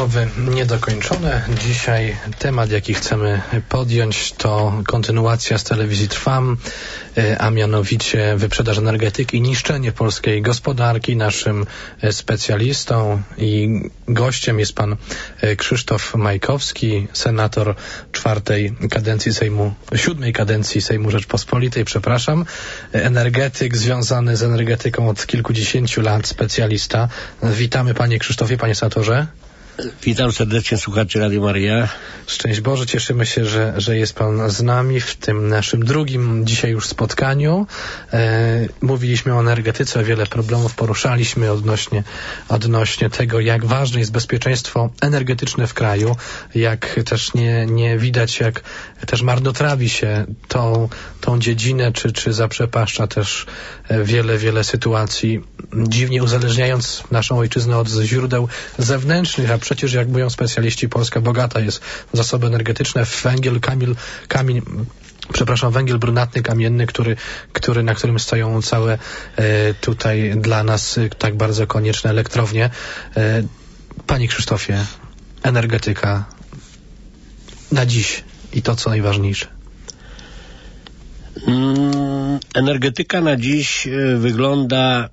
rozmowy niedokończone. Dzisiaj temat, jaki chcemy podjąć, to kontynuacja z telewizji Trwam, a mianowicie wyprzedaż energetyki i niszczenie polskiej gospodarki. Naszym specjalistą i gościem jest pan Krzysztof Majkowski, senator siódmej kadencji Sejmu Rzeczpospolitej, energetyk związany z energetyką od kilkudziesięciu lat, specjalista. Witamy panie Krzysztofie, panie senatorze. Witam serdecznie słuchaczy Radio Maryja. Szczęść Boże, cieszymy się, że jest pan z nami w tym naszym drugim dzisiaj już spotkaniu. Mówiliśmy o energetyce, o wiele problemów poruszaliśmy odnośnie tego, jak ważne jest bezpieczeństwo energetyczne w kraju, jak też nie widać, jak też marnotrawi się tą dziedzinę, czy zaprzepaszcza też wiele sytuacji, dziwnie uzależniając naszą ojczyznę od źródeł zewnętrznych, a przecież, jak mówią specjaliści, Polska bogata jest w zasoby energetyczne, w węgiel brunatny, kamienny, na którym stoją całe tutaj dla nas tak bardzo konieczne elektrownie. Panie Krzysztofie, energetyka na dziś i to, co najważniejsze. Energetyka na dziś wygląda,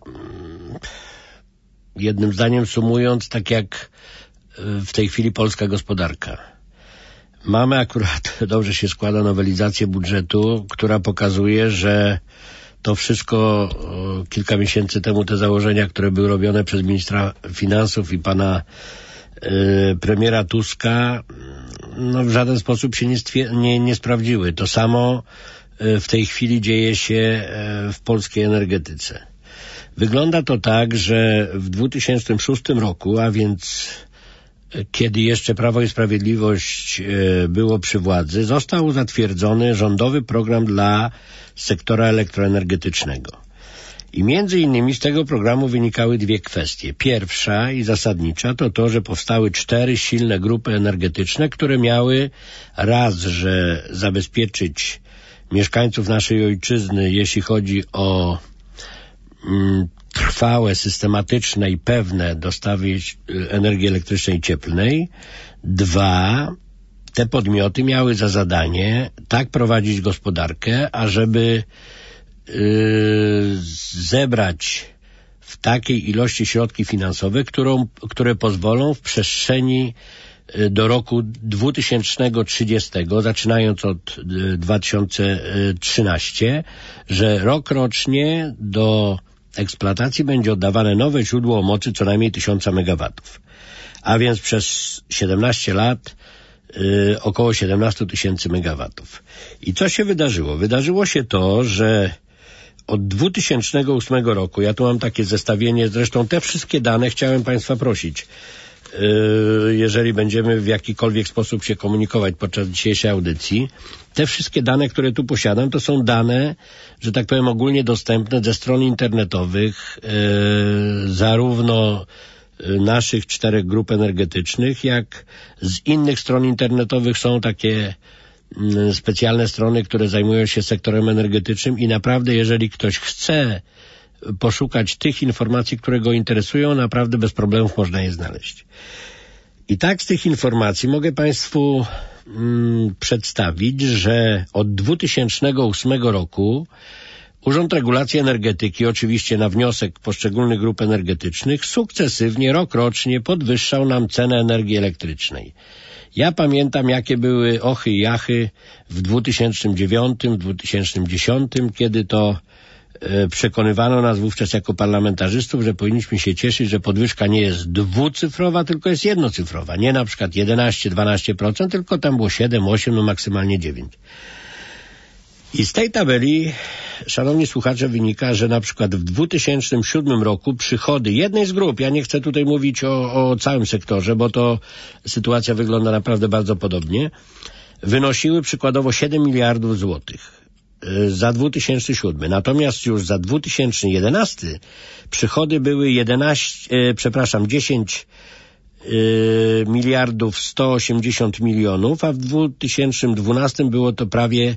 jednym zdaniem sumując, tak jak w tej chwili polska gospodarka. Mamy akurat, dobrze się składa, nowelizację budżetu, która pokazuje, że to wszystko kilka miesięcy temu, te założenia, które były robione przez ministra finansów i pana premiera Tuska, w żaden sposób się nie sprawdziły. To samo w tej chwili dzieje się w polskiej energetyce. Wygląda to tak, że w 2006 roku, a więc kiedy jeszcze Prawo i Sprawiedliwość było przy władzy, został zatwierdzony rządowy program dla sektora elektroenergetycznego. I między innymi z tego programu wynikały dwie kwestie. Pierwsza i zasadnicza to, że powstały 4 silne grupy energetyczne, które miały że zabezpieczyć mieszkańców naszej ojczyzny, jeśli chodzi o trwałe, systematyczne i pewne dostawy energii elektrycznej i cieplnej. 2, te podmioty miały za zadanie tak prowadzić gospodarkę, ażeby zebrać w takiej ilości środki finansowe, które pozwolą w przestrzeni do roku 2030, zaczynając od 2013, że rokrocznie do eksploatacji będzie oddawane nowe źródło mocy co najmniej 1000 megawatów. A więc przez 17 lat około 17 000 megawatów. I co się wydarzyło? Wydarzyło się to, że od 2008 roku, ja tu mam takie zestawienie, zresztą te wszystkie dane chciałem Państwa prosić, jeżeli będziemy w jakikolwiek sposób się komunikować podczas dzisiejszej audycji, te wszystkie dane, które tu posiadam, to są dane, że tak powiem, ogólnie dostępne ze stron internetowych, zarówno naszych 4 grup energetycznych, jak z innych stron internetowych są takie specjalne strony, które zajmują się sektorem energetycznym i naprawdę, jeżeli ktoś chce poszukać tych informacji, które go interesują, naprawdę bez problemów można je znaleźć. I tak z tych informacji mogę Państwu przedstawić, że od 2008 roku Urząd Regulacji Energetyki, oczywiście na wniosek poszczególnych grup energetycznych, sukcesywnie, rokrocznie podwyższał nam cenę energii elektrycznej. Ja pamiętam, jakie były ochy i jachy w 2009, w 2010, kiedy to przekonywano nas wówczas jako parlamentarzystów, że powinniśmy się cieszyć, że podwyżka nie jest dwucyfrowa, tylko jest jednocyfrowa. Nie na przykład 11-12%, tylko tam było 7, 8, maksymalnie 9%. I z tej tabeli, szanowni słuchacze, wynika, że na przykład w 2007 roku przychody jednej z grup, ja nie chcę tutaj mówić o całym sektorze, bo to sytuacja wygląda naprawdę bardzo podobnie, wynosiły przykładowo 7 miliardów złotych za 2007. Natomiast już za 2011 przychody były 10 miliardów 180 milionów, a w 2012 było to prawie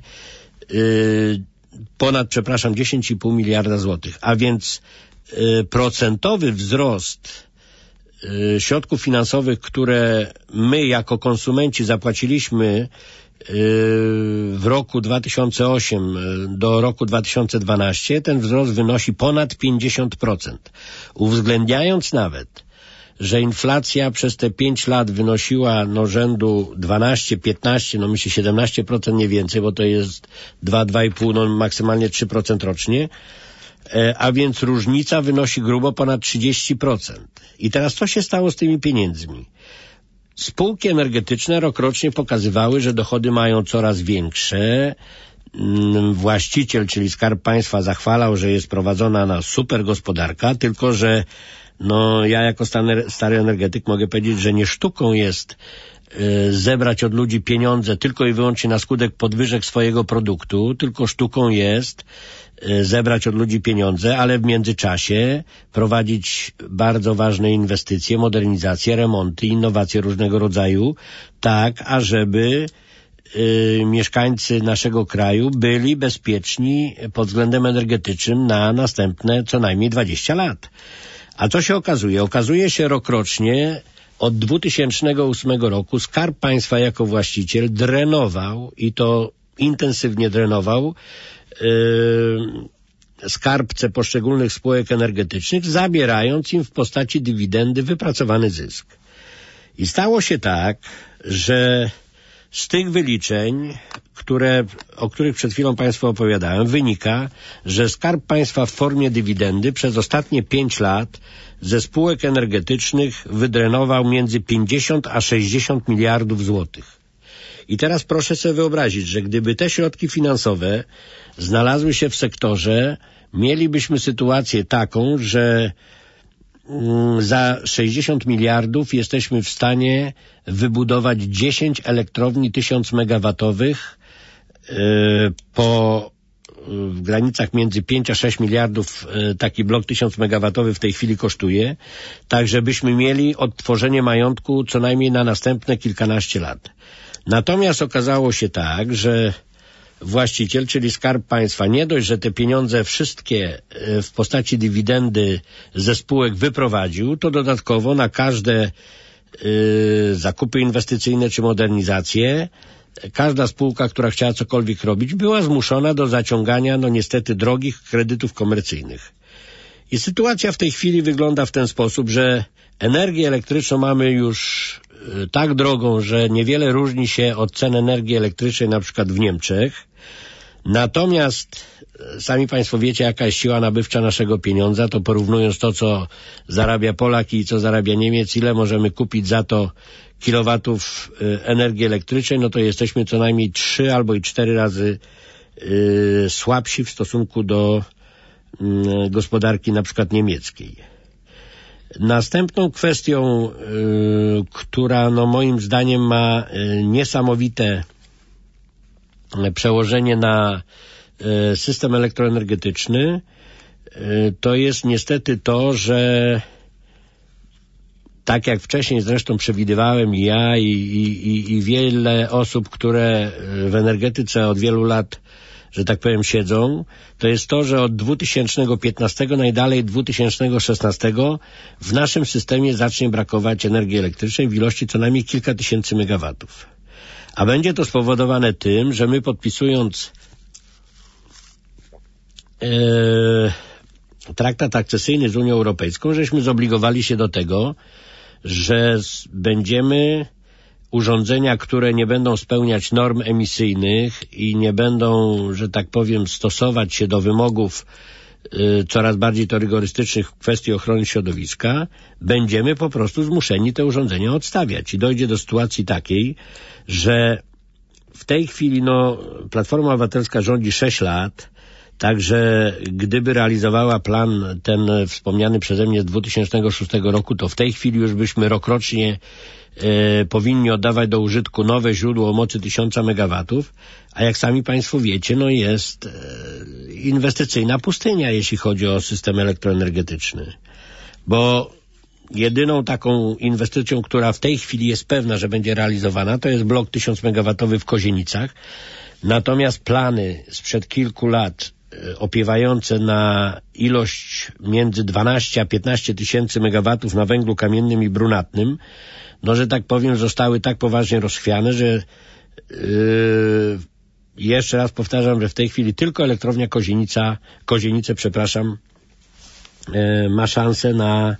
ponad 10,5 miliarda złotych. A więc procentowy wzrost środków finansowych, które my jako konsumenci zapłaciliśmy w roku 2008 do roku 2012, ten wzrost wynosi ponad 50%. Uwzględniając nawet, że inflacja przez te 5 lat wynosiła rzędu 12, 15, myślę 17%, nie więcej, bo to jest 2,5, maksymalnie 3% rocznie, a więc różnica wynosi grubo ponad 30%. I teraz co się stało z tymi pieniędzmi? Spółki energetyczne rokrocznie pokazywały, że dochody mają coraz większe. Właściciel, czyli Skarb Państwa, zachwalał, że jest prowadzona super gospodarka, tylko że ja jako stary energetyk mogę powiedzieć, że nie sztuką jest zebrać od ludzi pieniądze tylko i wyłącznie na skutek podwyżek swojego produktu, tylko sztuką jest zebrać od ludzi pieniądze, ale w międzyczasie prowadzić bardzo ważne inwestycje, modernizacje, remonty, innowacje różnego rodzaju, tak ażeby mieszkańcy naszego kraju byli bezpieczni pod względem energetycznym na następne co najmniej 20 lat. A co się okazuje? Okazuje się rokrocznie od 2008 roku Skarb Państwa jako właściciel drenował, i to intensywnie drenował, skarbce poszczególnych spółek energetycznych, zabierając im w postaci dywidendy wypracowany zysk. I stało się tak, że z tych wyliczeń, o których przed chwilą Państwu opowiadałem, wynika, że Skarb Państwa w formie dywidendy przez ostatnie 5 lat ze spółek energetycznych wydrenował między 50 a 60 miliardów złotych. I teraz proszę sobie wyobrazić, że gdyby te środki finansowe znalazły się w sektorze, mielibyśmy sytuację taką, że za 60 miliardów jesteśmy w stanie wybudować 10 elektrowni 1000 megawatowych w granicach między 5 a 6 miliardów taki blok 1000 megawatowy w tej chwili kosztuje, tak żebyśmy mieli odtworzenie majątku co najmniej na następne kilkanaście lat. Natomiast okazało się tak, że właściciel, czyli Skarb Państwa, nie dość, że te pieniądze wszystkie w postaci dywidendy ze spółek wyprowadził, to dodatkowo na każde zakupy inwestycyjne czy modernizacje każda spółka, która chciała cokolwiek robić, była zmuszona do zaciągania niestety drogich kredytów komercyjnych. I sytuacja w tej chwili wygląda w ten sposób, że energię elektryczną mamy już tak drogą, że niewiele różni się od cen energii elektrycznej na przykład w Niemczech. Natomiast sami Państwo wiecie, jaka jest siła nabywcza naszego pieniądza, to porównując to, co zarabia Polak i co zarabia Niemiec, ile możemy kupić za to kilowatów energii elektrycznej, to jesteśmy co najmniej 3 albo i 4 razy słabsi w stosunku do gospodarki na przykład niemieckiej. Następną kwestią, która moim zdaniem ma niesamowite przełożenie na system elektroenergetyczny, to jest niestety to, że tak jak wcześniej zresztą przewidywałem i ja i wiele osób, które w energetyce od wielu lat, że tak powiem, siedzą, to jest to, że od 2015, najdalej 2016 w naszym systemie zacznie brakować energii elektrycznej w ilości co najmniej kilka tysięcy megawatów. A będzie to spowodowane tym, że my podpisując traktat akcesyjny z Unią Europejską, żeśmy zobligowali się do tego, że będziemy urządzenia, które nie będą spełniać norm emisyjnych i nie będą, że tak powiem, stosować się do wymogów coraz bardziej to rygorystycznych w kwestii ochrony środowiska, będziemy po prostu zmuszeni te urządzenia odstawiać. I dojdzie do sytuacji takiej, że w tej chwili Platforma Obywatelska rządzi 6 lat, także gdyby realizowała plan ten wspomniany przeze mnie z 2006 roku, to w tej chwili już byśmy rokrocznie powinni oddawać do użytku nowe źródło o mocy 1000 megawatów, a jak sami Państwo wiecie, jest inwestycyjna pustynia, jeśli chodzi o system elektroenergetyczny. Bo jedyną taką inwestycją, która w tej chwili jest pewna, że będzie realizowana, to jest blok 1000 megawatowy w Kozienicach. Natomiast plany sprzed kilku lat opiewające na ilość między 12 a 15 tysięcy megawatów na węglu kamiennym i brunatnym, no, że tak powiem, zostały tak poważnie rozchwiane, że jeszcze raz powtarzam, że w tej chwili tylko elektrownia Kozienice, ma szansę na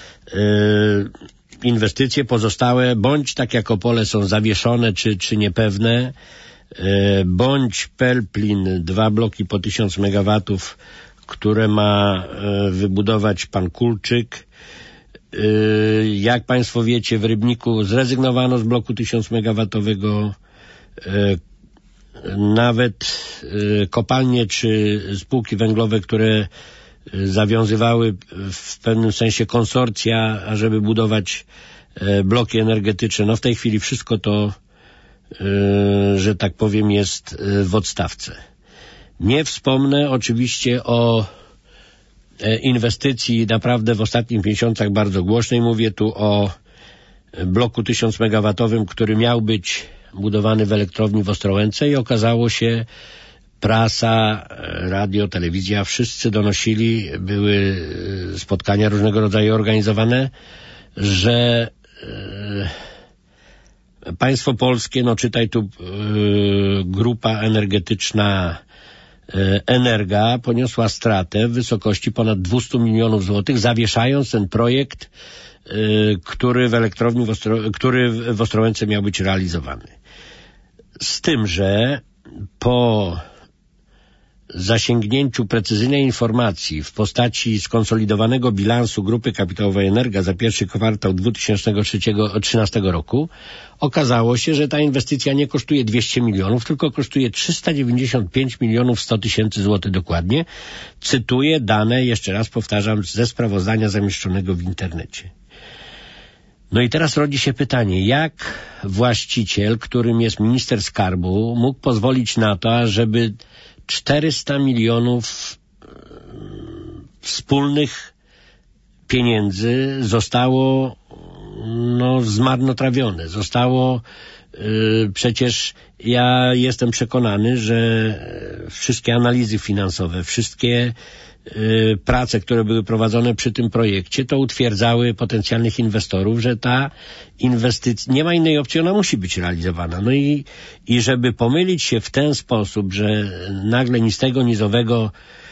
inwestycje. Pozostałe bądź tak jak Opole są zawieszone czy niepewne, bądź Pelplin, 2 bloki po 1000 megawatów, które ma wybudować pan Kulczyk. Jak państwo wiecie, w Rybniku zrezygnowano z bloku 1000 megawatowego. Nawet kopalnie czy spółki węglowe, które zawiązywały w pewnym sensie konsorcja, ażeby budować bloki energetyczne, no w tej chwili wszystko to, że tak powiem, jest w odstawce. Nie wspomnę oczywiście o inwestycji naprawdę w ostatnich miesiącach bardzo głośnej. Mówię tu o bloku 1000 megawatowym, który miał być budowany w elektrowni w Ostrołęce i okazało się, prasa, radio, telewizja, wszyscy donosili, były spotkania różnego rodzaju organizowane, że państwo polskie, no czytaj tu grupa energetyczna Energa, poniosła stratę w wysokości ponad 200 milionów złotych, zawieszając ten projekt, który w Ostrołęce miał być realizowany. Z tym, że po zasięgnięciu precyzyjnej informacji w postaci skonsolidowanego bilansu Grupy Kapitałowej Energa za pierwszy kwartał 2013 roku okazało się, że ta inwestycja nie kosztuje 200 milionów, tylko kosztuje 395 milionów 100 tysięcy złotych dokładnie. Cytuję dane, jeszcze raz powtarzam, ze sprawozdania zamieszczonego w internecie. No i teraz rodzi się pytanie, jak właściciel, którym jest minister skarbu, mógł pozwolić na to, żeby 400 milionów wspólnych pieniędzy zostało zmarnotrawione. Przecież ja jestem przekonany, że wszystkie analizy finansowe, wszystkie prace, które były prowadzone przy tym projekcie, to utwierdzały potencjalnych inwestorów, że ta inwestycja, nie ma innej opcji, ona musi być realizowana. No i żeby pomylić się w ten sposób, że nagle ni z tego, ni z owego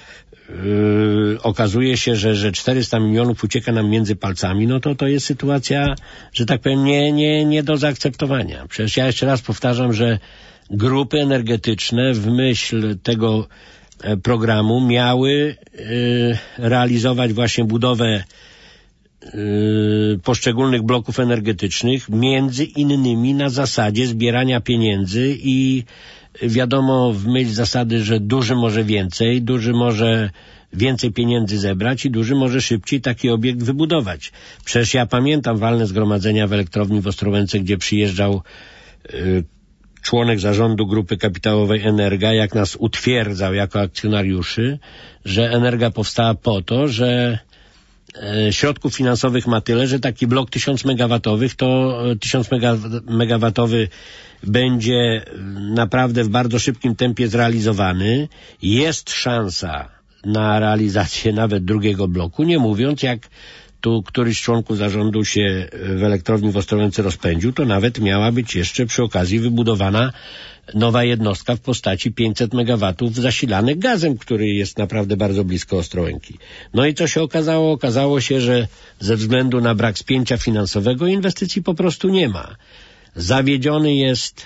okazuje się, że 400 milionów ucieka nam między palcami, no to jest sytuacja, że tak powiem, nie do zaakceptowania. Przecież ja jeszcze raz powtarzam, że grupy energetyczne w myśl tego programu miały realizować właśnie budowę poszczególnych bloków energetycznych, między innymi na zasadzie zbierania pieniędzy i wiadomo, w myśl zasady, że duży może więcej, duży może więcej pieniędzy zebrać i duży może szybciej taki obiekt wybudować. Przecież ja pamiętam walne zgromadzenia w elektrowni w Ostrołęce, gdzie przyjeżdżał członek zarządu Grupy Kapitałowej Energa, jak nas utwierdzał jako akcjonariuszy, że Energa powstała po to, że środków finansowych ma tyle, że taki blok 1000 megawatowych, to 1000 megawatowy będzie naprawdę w bardzo szybkim tempie zrealizowany. Jest szansa na realizację nawet drugiego bloku, nie mówiąc, jak tu któryś z członków zarządu się w elektrowni w Ostrołęce rozpędził, to nawet miała być jeszcze przy okazji wybudowana nowa jednostka w postaci 500 megawatów zasilanych gazem, który jest naprawdę bardzo blisko Ostrołęki. No i co się okazało? Okazało się, że ze względu na brak spięcia finansowego inwestycji po prostu nie ma. Zawiedziony jest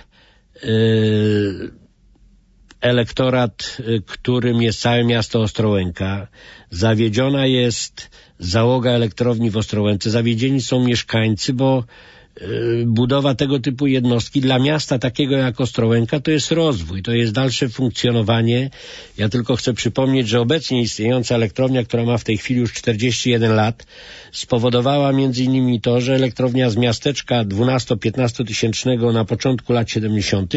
elektorat, którym jest całe miasto Ostrołęka. Zawiedziona jest załoga elektrowni w Ostrołęce. Zawiedzieni są mieszkańcy, bo budowa tego typu jednostki dla miasta takiego jak Ostrołęka to jest rozwój, to jest dalsze funkcjonowanie. Ja tylko chcę przypomnieć, że obecnie istniejąca elektrownia, która ma w tej chwili już 41 lat, spowodowała między innymi to, że elektrownia z miasteczka 12-15 tysięcznego na początku lat 70.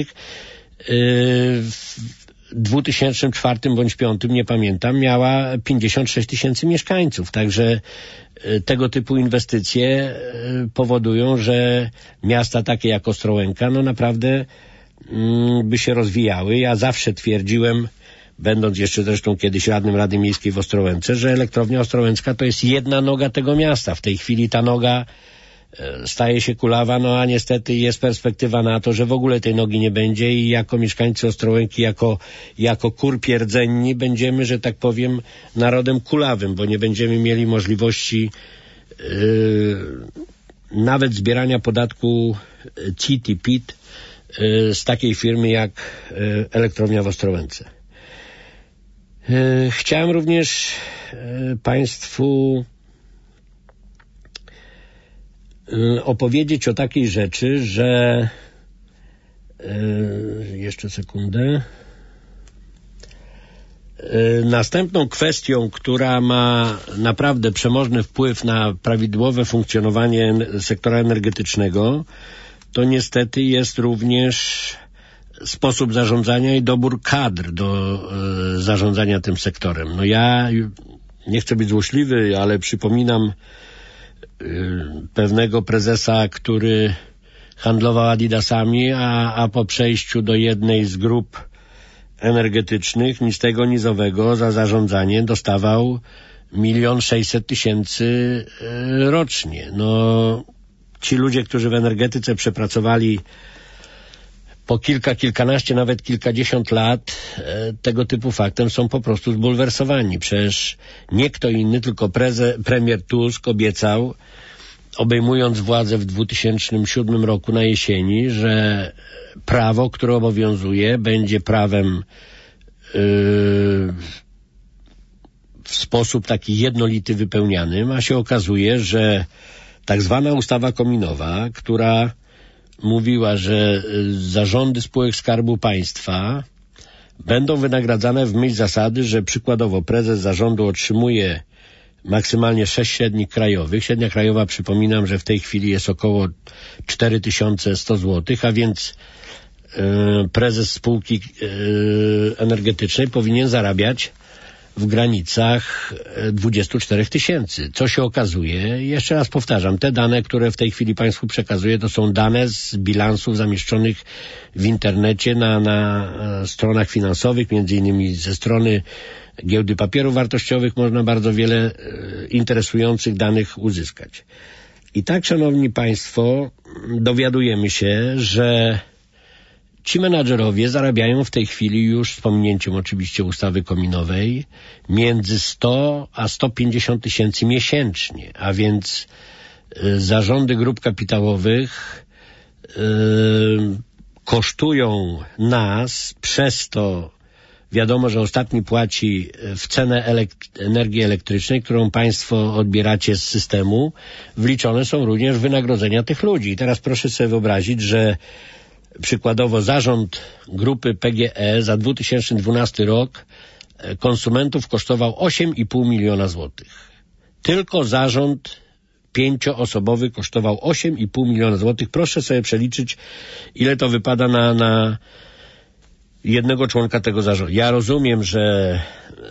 W 2004 bądź 2005, nie pamiętam, miała 56 tysięcy mieszkańców. Także tego typu inwestycje powodują, że miasta takie jak Ostrołęka naprawdę by się rozwijały. Ja zawsze twierdziłem, będąc jeszcze zresztą kiedyś radnym Rady Miejskiej w Ostrołęce, że elektrownia ostrołęcka to jest jedna noga tego miasta. W tej chwili ta noga staje się kulawa, a niestety jest perspektywa na to, że w ogóle tej nogi nie będzie i jako mieszkańcy Ostrołęki, jako kurpie rdzenni będziemy, że tak powiem, narodem kulawym, bo nie będziemy mieli możliwości nawet zbierania podatku CIT i PIT z takiej firmy jak elektrownia w Ostrołęce. Chciałem również Państwu opowiedzieć o takiej rzeczy, że jeszcze sekundę. Następną kwestią, która ma naprawdę przemożny wpływ na prawidłowe funkcjonowanie sektora energetycznego, to niestety jest również sposób zarządzania i dobór kadr do zarządzania tym sektorem. Ja nie chcę być złośliwy, ale przypominam pewnego prezesa, który handlował Adidasami, a po przejściu do jednej z grup energetycznych, ni z tego, ni z owego, za zarządzanie dostawał 1 600 000 rocznie. Ci ludzie, którzy w energetyce przepracowali po kilkanaście, nawet kilkadziesiąt lat, tego typu faktem są po prostu zbulwersowani. Przecież nie kto inny, tylko premier Tusk obiecał, obejmując władzę w 2007 roku na jesieni, że prawo, które obowiązuje, będzie prawem w sposób taki jednolity wypełnianym, a się okazuje, że tak zwana ustawa kominowa, która mówiła, że zarządy spółek Skarbu Państwa będą wynagradzane w myśl zasady, że przykładowo prezes zarządu otrzymuje maksymalnie 6 średnich krajowych. Średnia krajowa, przypominam, że w tej chwili jest około 4100 zł, a więc prezes spółki energetycznej powinien zarabiać w granicach 24 000. Co się okazuje? Jeszcze raz powtarzam, te dane, które w tej chwili Państwu przekazuję, to są dane z bilansów zamieszczonych w internecie na stronach finansowych, między innymi ze strony Giełdy Papierów Wartościowych można bardzo wiele interesujących danych uzyskać. I tak, szanowni Państwo, dowiadujemy się, że ci menadżerowie zarabiają w tej chwili już, z pominięciem oczywiście ustawy kominowej, między 100 a 150 tysięcy miesięcznie, a więc zarządy grup kapitałowych kosztują nas, przez to wiadomo, że ostatni płaci w cenę energii elektrycznej, którą Państwo odbieracie z systemu, wliczone są również wynagrodzenia tych ludzi. I teraz proszę sobie wyobrazić, że przykładowo zarząd grupy PGE za 2012 rok konsumentów kosztował 8,5 miliona złotych. Tylko zarząd 5-osobowy kosztował 8,5 miliona złotych. Proszę sobie przeliczyć, ile to wypada na jednego członka tego zarządu. Ja rozumiem, że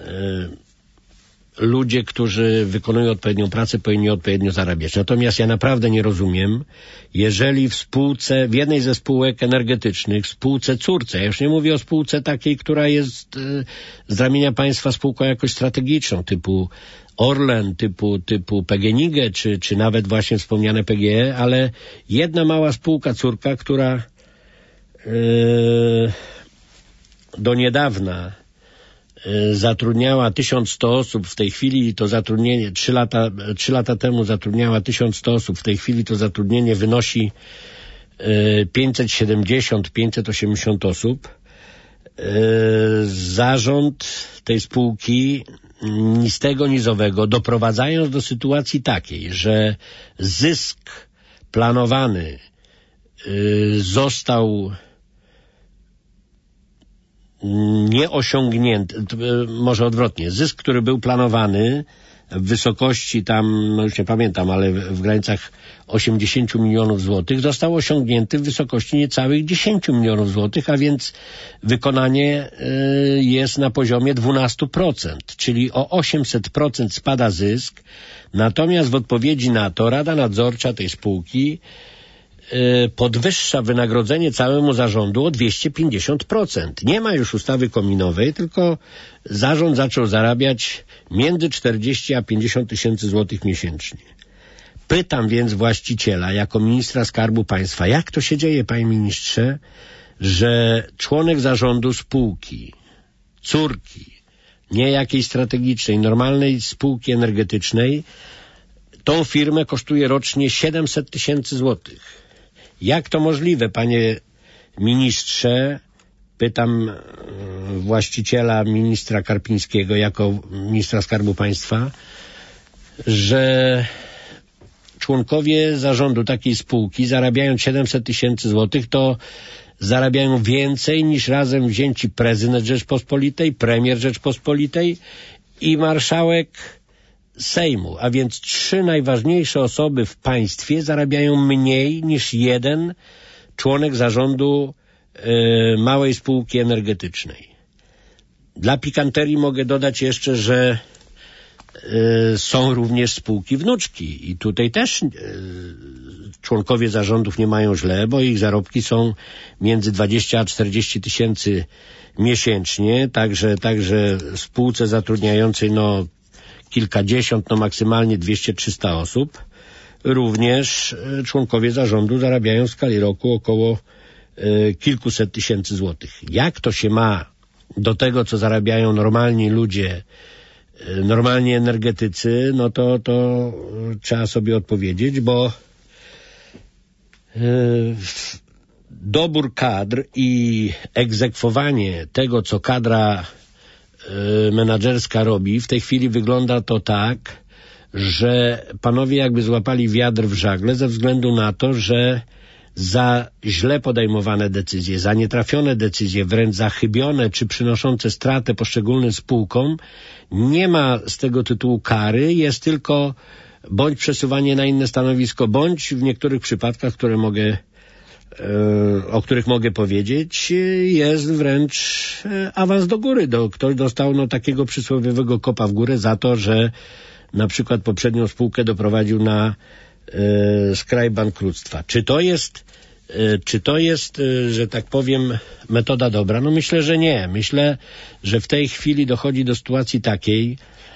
ludzie, którzy wykonują odpowiednią pracę, powinni odpowiednio zarabiać. Natomiast ja naprawdę nie rozumiem, jeżeli w jednej ze spółek energetycznych, spółce córce, ja już nie mówię o spółce takiej, która jest z ramienia państwa spółką jakoś strategiczną, typu Orlen, typu PGNiG, czy nawet właśnie wspomniane PGE, ale jedna mała spółka córka, która do niedawna zatrudniała 1100 osób, w tej chwili to zatrudnienie, 3 lata temu zatrudniała 1100 osób, w tej chwili to zatrudnienie wynosi 570-580 osób. Zarząd tej spółki ni z tego, ni z owego, doprowadzając do sytuacji takiej, że zysk planowany został nieosiągnięty, może odwrotnie, zysk, który był planowany w wysokości tam, już nie pamiętam, ale w granicach 80 milionów złotych, został osiągnięty w wysokości niecałych 10 milionów złotych, a więc wykonanie jest na poziomie 12%, czyli o 800% spada zysk. Natomiast w odpowiedzi na to Rada Nadzorcza tej spółki podwyższa wynagrodzenie całemu zarządu o 250%. Nie ma już ustawy kominowej, tylko zarząd zaczął zarabiać między 40 a 50 tysięcy złotych miesięcznie. Pytam więc właściciela, jako ministra Skarbu Państwa, jak to się dzieje, panie ministrze, że członek zarządu spółki, córki, nie jakiejś strategicznej, normalnej spółki energetycznej, tą firmę kosztuje rocznie 700 tysięcy złotych. Jak to możliwe, panie ministrze? Pytam właściciela, ministra Karpińskiego, jako ministra Skarbu Państwa, że członkowie zarządu takiej spółki, zarabiając 700 tysięcy złotych, to zarabiają więcej niż razem wzięci prezydent Rzeczpospolitej, premier Rzeczpospolitej i marszałek Sejmu, a więc 3 najważniejsze osoby w państwie zarabiają mniej niż jeden członek zarządu małej spółki energetycznej. Dla pikanterii mogę dodać jeszcze, że są również spółki wnuczki i tutaj też członkowie zarządów nie mają źle, bo ich zarobki są między 20 a 40 tysięcy miesięcznie, także spółce zatrudniającej kilkadziesiąt, maksymalnie 200-300 osób, również członkowie zarządu zarabiają w skali roku około kilkuset tysięcy złotych. Jak to się ma do tego, co zarabiają normalni ludzie, normalni energetycy, to trzeba sobie odpowiedzieć, bo dobór kadr i egzekwowanie tego, co kadra menadżerska robi, w tej chwili wygląda to tak, że panowie jakby złapali wiatr w żagle ze względu na to, że za źle podejmowane decyzje, za nietrafione decyzje, wręcz za chybione czy przynoszące stratę poszczególnym spółkom, nie ma z tego tytułu kary, jest tylko bądź przesuwanie na inne stanowisko, bądź w niektórych przypadkach, o których mogę powiedzieć, jest wręcz awans do góry. Ktoś dostał takiego przysłowiowego kopa w górę za to, że na przykład poprzednią spółkę doprowadził na skraj bankructwa. Czy to jest, że tak powiem, metoda dobra? Myślę, że nie. Myślę, że w tej chwili dochodzi do sytuacji takiej,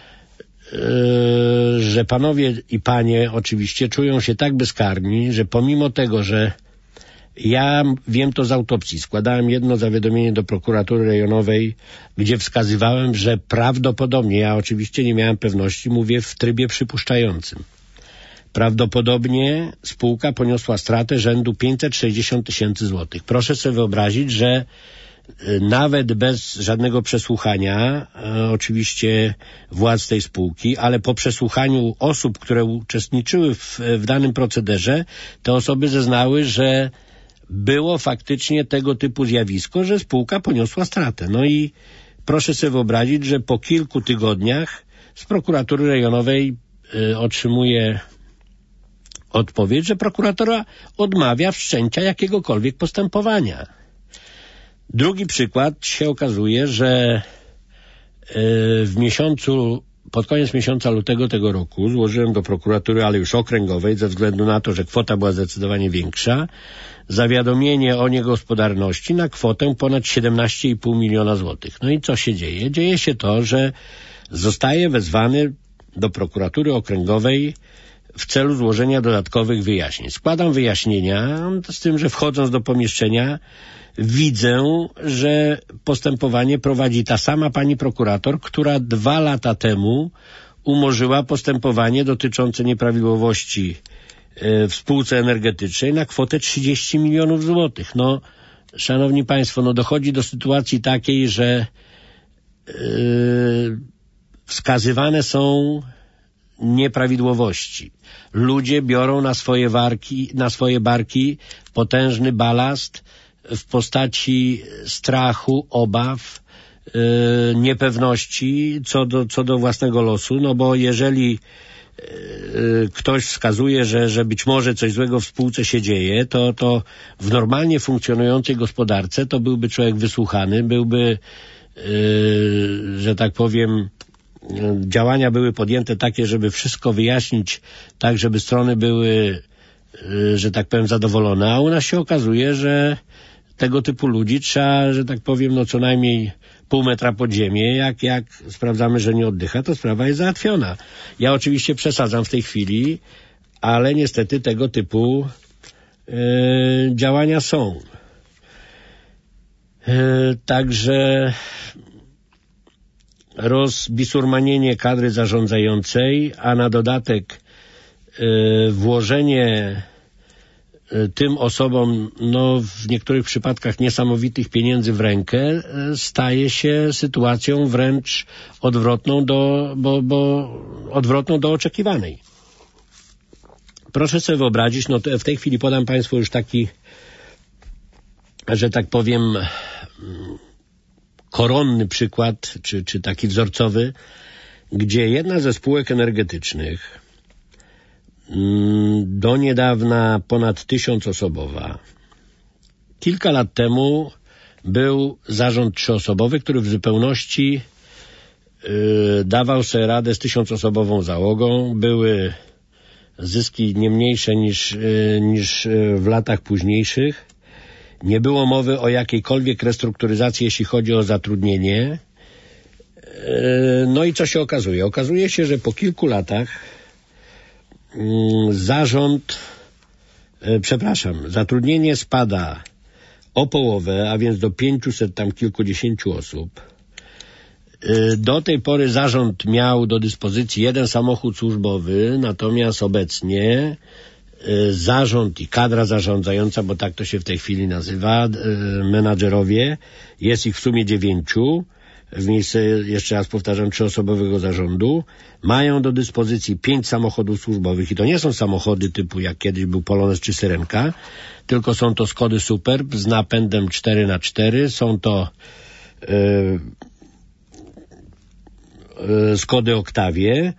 że panowie i panie oczywiście czują się tak bezkarni, że pomimo tego, że ja wiem to z autopsji, składałem jedno zawiadomienie do prokuratury rejonowej, gdzie wskazywałem, że prawdopodobnie, ja oczywiście nie miałem pewności, mówię w trybie przypuszczającym, prawdopodobnie spółka poniosła stratę rzędu 560 tysięcy złotych. Proszę sobie wyobrazić, że nawet bez żadnego przesłuchania, oczywiście władz tej spółki, ale po przesłuchaniu osób, które uczestniczyły w danym procederze, te osoby zeznały, że było faktycznie tego typu zjawisko, że spółka poniosła stratę. I proszę sobie wyobrazić, że po kilku tygodniach z prokuratury rejonowej otrzymuje odpowiedź, że prokuratura odmawia wszczęcia jakiegokolwiek postępowania. Drugi przykład się okazuje, że pod koniec miesiąca lutego tego roku złożyłem do prokuratury, ale już okręgowej, ze względu na to, że kwota była zdecydowanie większa, zawiadomienie o niegospodarności na kwotę ponad 17,5 miliona złotych. I co się dzieje? Dzieje się to, że zostaje wezwany do prokuratury okręgowej w celu złożenia dodatkowych wyjaśnień. Składam wyjaśnienia, z tym, że wchodząc do pomieszczenia widzę, że postępowanie prowadzi ta sama pani prokurator, która 2 lata temu umorzyła postępowanie dotyczące nieprawidłowości w spółce energetycznej na kwotę 30 milionów złotych. Szanowni państwo, dochodzi do sytuacji takiej, że wskazywane są nieprawidłowości. Ludzie biorą na swoje barki potężny balast w postaci strachu, obaw, niepewności co do własnego losu, bo jeżeli ktoś wskazuje, że być może coś złego w spółce się dzieje, to w normalnie funkcjonującej gospodarce to byłby człowiek wysłuchany, byłby, że tak powiem, działania były podjęte takie, żeby wszystko wyjaśnić tak, żeby strony były że tak powiem, zadowolone, a u nas się okazuje, że tego typu ludzi trzeba, że tak powiem, no co najmniej pół metra pod ziemię. Jak sprawdzamy, że nie oddycha, to sprawa jest załatwiona. Ja oczywiście przesadzam w tej chwili, ale niestety tego typu działania są. Także rozbisurmanienie kadry zarządzającej, a na dodatek włożenie tym osobom, no w niektórych przypadkach niesamowitych pieniędzy w rękę, staje się sytuacją wręcz odwrotną odwrotną do oczekiwanej. Proszę sobie wyobrazić, no w tej chwili podam Państwu już taki, że tak powiem, koronny przykład, czy taki wzorcowy, gdzie jedna ze spółek energetycznych, do niedawna ponad 1000-osobowa, kilka lat temu był zarząd 3-osobowy, który w zupełności dawał sobie radę z 1000-osobową załogą. Były zyski nie mniejsze niż w latach późniejszych. Nie było mowy o jakiejkolwiek restrukturyzacji, jeśli chodzi o zatrudnienie. No i co się okazuje? Okazuje się, że po kilku latach zatrudnienie spada o połowę, a więc do 500 tam kilkudziesięciu osób. Do tej pory zarząd miał do dyspozycji 1 samochód służbowy, natomiast obecnie zarząd i kadra zarządzająca, bo tak to się w tej chwili nazywa, menadżerowie, jest ich w sumie 9, w miejsce, jeszcze raz powtarzam, 3-osobowego zarządu, mają do dyspozycji 5 samochodów służbowych i to nie są samochody typu jak kiedyś był Polonez czy Syrenka, tylko są to Skody Superb z napędem 4x4, są to Skody Octavie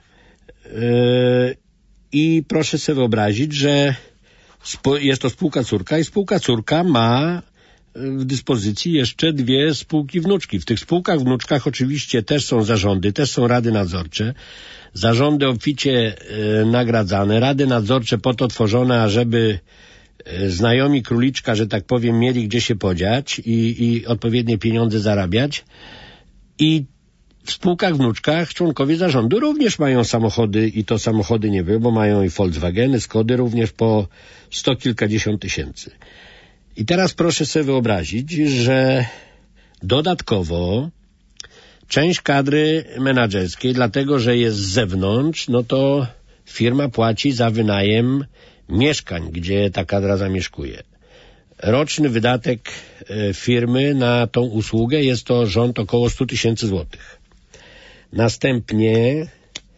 i proszę sobie wyobrazić, że jest to spółka córka i spółka córka ma w dyspozycji jeszcze 2 spółki wnuczki. W tych spółkach wnuczkach oczywiście też są zarządy, też są rady nadzorcze. Zarządy obficie nagradzane, rady nadzorcze po to tworzone, ażeby znajomi króliczka, że tak powiem, mieli gdzie się podziać i odpowiednie pieniądze zarabiać. I w spółkach wnuczkach członkowie zarządu również mają samochody i to samochody nie były, bo mają i Volkswageny, Skody również po 100 kilkadziesiąt tysięcy. I teraz proszę sobie wyobrazić, że dodatkowo część kadry menadżerskiej, dlatego że jest z zewnątrz, no to firma płaci za wynajem mieszkań, gdzie ta kadra zamieszkuje. Roczny wydatek firmy na tą usługę jest to rząd około 100 tysięcy złotych. Następnie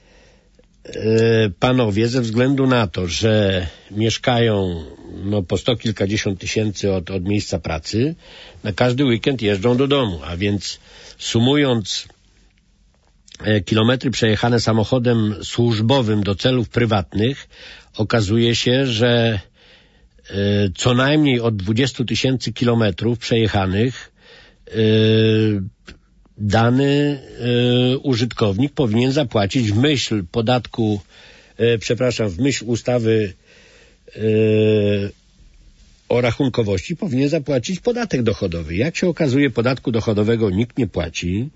panowie ze względu na to, że mieszkają po 100 kilkadziesiąt tysięcy od miejsca pracy, na każdy weekend jeżdżą do domu, a więc sumując kilometry przejechane samochodem służbowym do celów prywatnych, okazuje się, że co najmniej od 20 tysięcy kilometrów przejechanych dany użytkownik powinien zapłacić w myśl ustawy o rachunkowości, powinien zapłacić podatek dochodowy. Jak się okazuje, podatku dochodowego nikt nie płaci.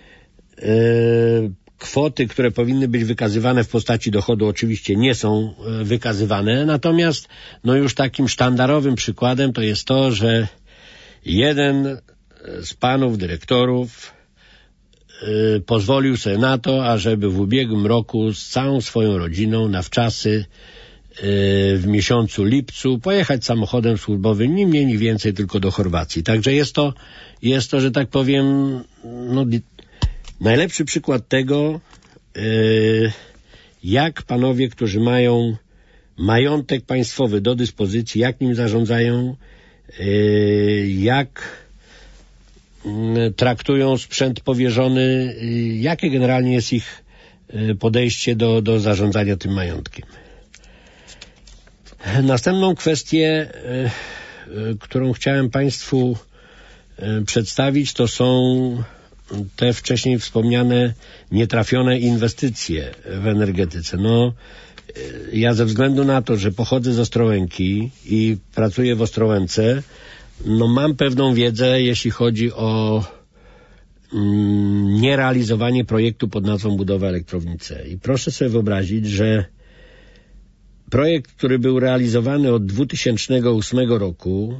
Kwoty, które powinny być wykazywane w postaci dochodu, oczywiście nie są wykazywane, natomiast już takim sztandarowym przykładem to jest to, że jeden z panów dyrektorów pozwolił sobie na to, ażeby w ubiegłym roku z całą swoją rodziną na wczasy w miesiącu lipcu pojechać samochodem służbowym ni mniej, ni więcej tylko do Chorwacji. Także jest to, że tak powiem, najlepszy przykład tego, jak panowie, którzy mają majątek państwowy do dyspozycji, jak nim zarządzają, jak traktują sprzęt powierzony, jakie generalnie jest ich podejście do zarządzania tym majątkiem. Następną kwestię, którą chciałem Państwu przedstawić, to są te wcześniej wspomniane nietrafione inwestycje w energetyce. ja ze względu na to, że pochodzę z Ostrołęki i pracuję w Ostrołęce, no mam pewną wiedzę, jeśli chodzi o nierealizowanie projektu pod nazwą budowa elektrowni C. I proszę sobie wyobrazić, że projekt, który był realizowany od 2008 roku,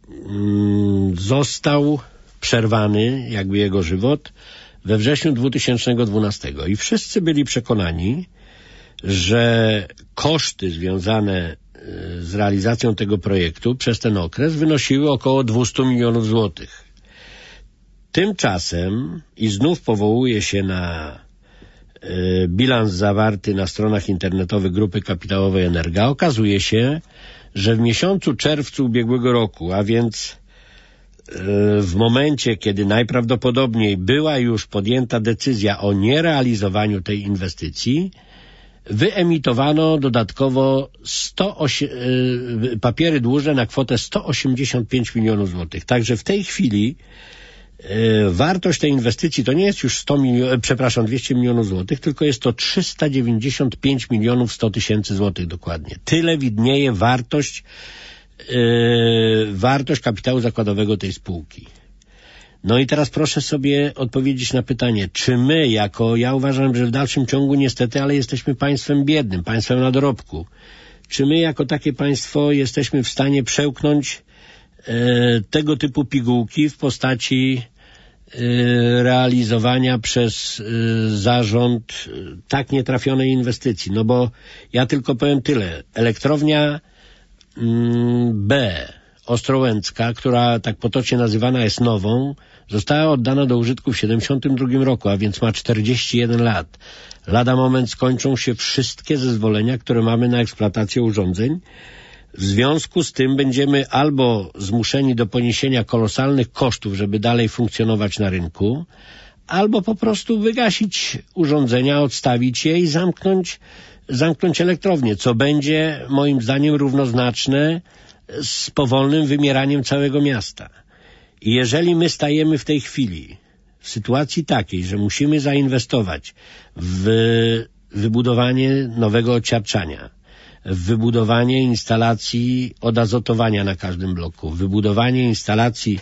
został przerwany, jakby jego żywot, we wrześniu 2012. I wszyscy byli przekonani, że koszty związane z realizacją tego projektu przez ten okres wynosiły około 200 milionów złotych. Tymczasem, i znów powołuje się na bilans zawarty na stronach internetowych Grupy Kapitałowej Energa, okazuje się, że w miesiącu czerwcu ubiegłego roku, a więc w momencie, kiedy najprawdopodobniej była już podjęta decyzja o nierealizowaniu tej inwestycji, wyemitowano dodatkowo papiery dłużne na kwotę 185 milionów złotych. Także w tej chwili wartość tej inwestycji to nie jest już 200 milionów złotych, tylko jest to 395 milionów 100 tysięcy złotych dokładnie. Tyle widnieje wartość kapitału zakładowego tej spółki. No i teraz proszę sobie odpowiedzieć na pytanie, czy my ja uważam, że w dalszym ciągu niestety, ale jesteśmy państwem biednym, państwem na dorobku. Czy my jako takie państwo jesteśmy w stanie przełknąć tego typu pigułki w postaci realizowania przez zarząd tak nietrafionej inwestycji? No bo ja tylko powiem tyle. Elektrownia B Ostrołęcka, która tak potocznie nazywana jest nową, została oddana do użytku w 1972 roku, a więc ma 41 lat. Lada moment skończą się wszystkie zezwolenia, które mamy na eksploatację urządzeń. W związku z tym będziemy albo zmuszeni do poniesienia kolosalnych kosztów, żeby dalej funkcjonować na rynku, albo po prostu wygasić urządzenia, odstawić je i zamknąć elektrownię, co będzie moim zdaniem równoznaczne z powolnym wymieraniem całego miasta. I jeżeli my stajemy w tej chwili w sytuacji takiej, że musimy zainwestować w wybudowanie nowego odsiarczania, w wybudowanie instalacji odazotowania na każdym bloku, w wybudowanie instalacji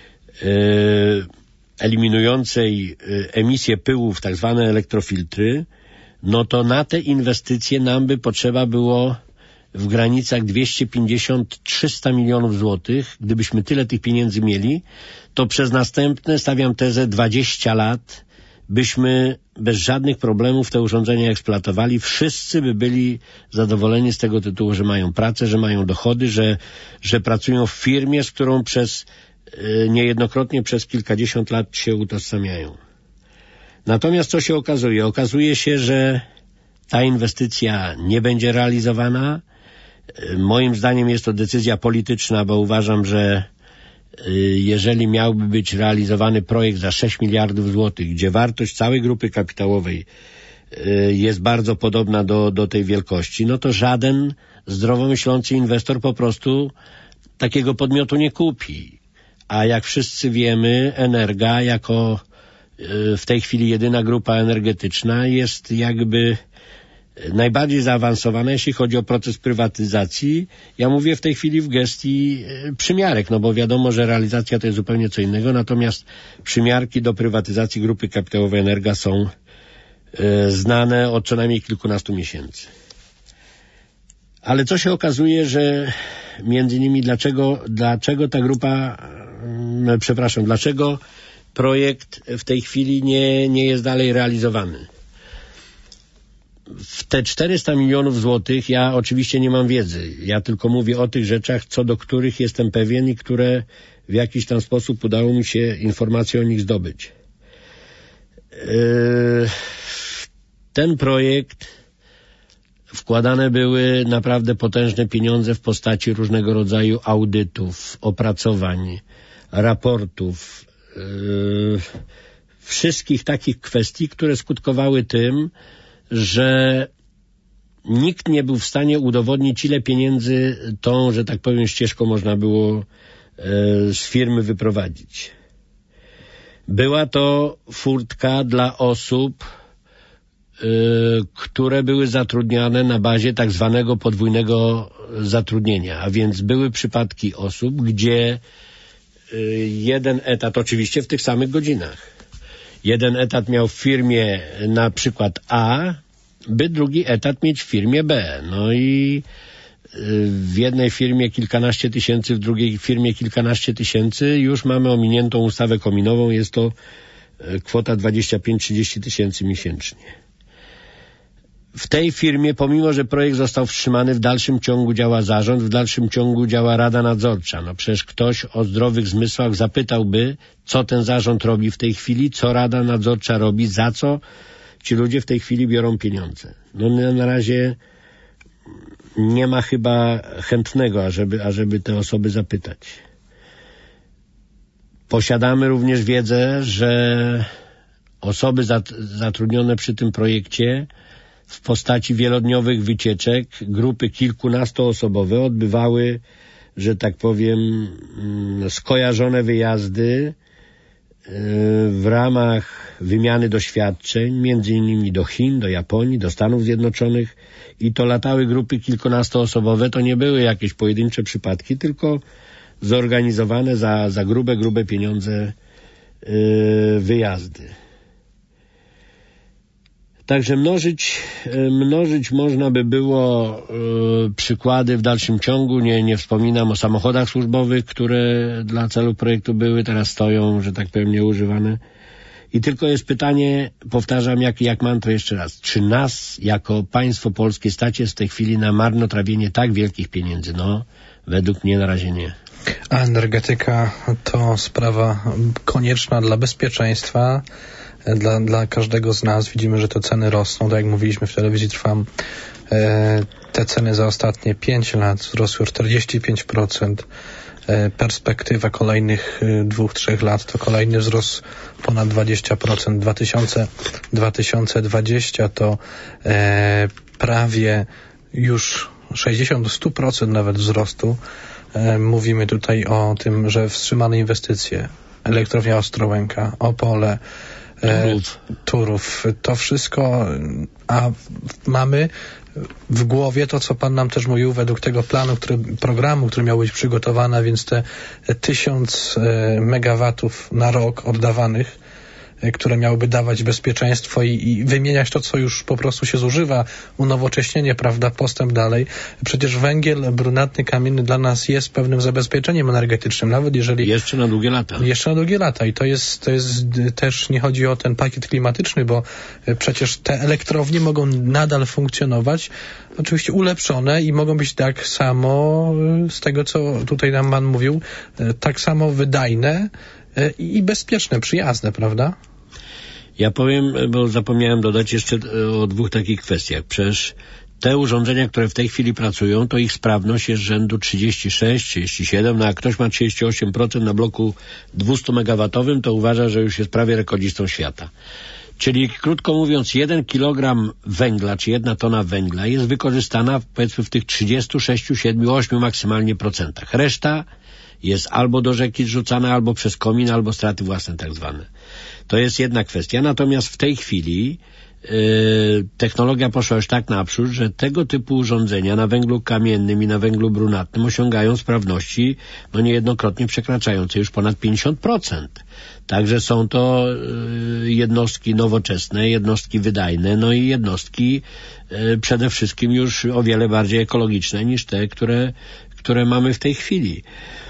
eliminującej emisję pyłów, tak zwane elektrofiltry, no to na te inwestycje nam by potrzeba było w granicach 250-300 milionów złotych. Gdybyśmy tyle tych pieniędzy mieli, to przez następne, stawiam tezę, 20 lat byśmy bez żadnych problemów te urządzenia eksploatowali. Wszyscy by byli zadowoleni z tego tytułu, że mają pracę, że mają dochody, że pracują w firmie, z którą niejednokrotnie przez kilkadziesiąt lat się utożsamiają. Natomiast co się okazuje? Okazuje się, że ta inwestycja nie będzie realizowana. Moim zdaniem jest to decyzja polityczna, bo uważam, że jeżeli miałby być realizowany projekt za 6 miliardów złotych, gdzie wartość całej grupy kapitałowej jest bardzo podobna do tej wielkości, no to żaden zdrowo myślący inwestor po prostu takiego podmiotu nie kupi. A jak wszyscy wiemy, Energa jako w tej chwili jedyna grupa energetyczna jest jakby najbardziej zaawansowana, jeśli chodzi o proces prywatyzacji. Ja mówię w tej chwili w gestii przymiarek, no bo wiadomo, że realizacja to jest zupełnie co innego, natomiast przymiarki do prywatyzacji grupy kapitałowej Energa są znane od co najmniej kilkunastu miesięcy. Ale co się okazuje, że między innymi dlaczego ta grupa, dlaczego projekt w tej chwili nie jest dalej realizowany? W te 400 milionów złotych ja oczywiście nie mam wiedzy. Ja tylko mówię o tych rzeczach, co do których jestem pewien i które w jakiś tam sposób udało mi się informacje o nich zdobyć. W ten projekt wkładane były naprawdę potężne pieniądze w postaci różnego rodzaju audytów, opracowań, raportów, wszystkich takich kwestii, które skutkowały tym, że nikt nie był w stanie udowodnić, ile pieniędzy tą, że tak powiem, ścieżką można było z firmy wyprowadzić. Była to furtka dla osób, które były zatrudniane na bazie tak zwanego podwójnego zatrudnienia, a więc były przypadki osób, gdzie jeden etat, oczywiście w tych samych godzinach, jeden etat miał w firmie na przykład A, by drugi etat mieć w firmie B. No i w jednej firmie kilkanaście tysięcy, w drugiej firmie kilkanaście tysięcy, już mamy ominiętą ustawę kominową, jest to kwota 25-30 tysięcy miesięcznie. W tej firmie, pomimo że projekt został wstrzymany, w dalszym ciągu działa zarząd, w dalszym ciągu działa rada nadzorcza. No przecież ktoś o zdrowych zmysłach zapytałby, co ten zarząd robi w tej chwili, co rada nadzorcza robi, za co ci ludzie w tej chwili biorą pieniądze. No na razie nie ma chyba chętnego, ażeby te osoby zapytać. Posiadamy również wiedzę, że osoby zatrudnione przy tym projekcie w postaci wielodniowych wycieczek, grupy kilkunastoosobowe odbywały, że tak powiem, skojarzone wyjazdy w ramach wymiany doświadczeń, między innymi do Chin, do Japonii, do Stanów Zjednoczonych, i to latały grupy kilkunastoosobowe, to nie były jakieś pojedyncze przypadki, tylko zorganizowane za grube pieniądze wyjazdy. Także mnożyć można by było przykłady w dalszym ciągu. Nie wspominam o samochodach służbowych, które dla celu projektu były, teraz stoją, że tak powiem, nieużywane. I tylko jest pytanie, powtarzam jak mantrę jeszcze raz, czy nas jako państwo polskie stać jest w tej chwili na marnotrawienie tak wielkich pieniędzy? No, według mnie na razie nie. A energetyka to sprawa konieczna dla bezpieczeństwa, dla każdego z nas. Widzimy, że te ceny rosną. Tak jak mówiliśmy w telewizji Trwam, te ceny za ostatnie 5 lat wzrosły o 45%. Perspektywa kolejnych 2-3 lat to kolejny wzrost ponad 20%. 2020 to prawie już 60-100% nawet wzrostu. Mówimy tutaj o tym, że wstrzymane inwestycje, elektrownia Ostrołęka, Opole, Turów, to wszystko, a mamy w głowie to, co pan nam też mówił, według tego programu, który miał być przygotowany, a więc te 1000 megawatów na rok oddawanych, które miałyby dawać bezpieczeństwo i wymieniać to, co już po prostu się zużywa, unowocześnienie, prawda, postęp dalej. Przecież węgiel brunatny, kamienny dla nas jest pewnym zabezpieczeniem energetycznym, nawet jeżeli... Jeszcze na długie lata. I to jest też, nie chodzi o ten pakiet klimatyczny, bo przecież te elektrownie mogą nadal funkcjonować, oczywiście ulepszone i mogą być tak samo, z tego, co tutaj nam pan mówił, tak samo wydajne i bezpieczne, przyjazne, prawda? Ja powiem, bo zapomniałem dodać jeszcze o 2 takich kwestiach. Przecież te urządzenia, które w tej chwili pracują, to ich sprawność jest rzędu 36-37, no a ktoś ma 38% na bloku 200 megawatowym, to uważa, że już jest prawie rekordzistą świata. Czyli krótko mówiąc, 1 kilogram węgla, czy 1 tona węgla jest wykorzystana powiedzmy w tych 36, 7, 8 maksymalnie procentach. Reszta jest albo do rzeki zrzucana, albo przez komin, albo straty własne tak zwane. To jest jedna kwestia. Natomiast w tej chwili technologia poszła już tak naprzód, że tego typu urządzenia na węglu kamiennym i na węglu brunatnym osiągają sprawności niejednokrotnie przekraczające już ponad 50%. Także są to jednostki nowoczesne, jednostki wydajne, i jednostki przede wszystkim już o wiele bardziej ekologiczne niż te, które mamy w tej chwili.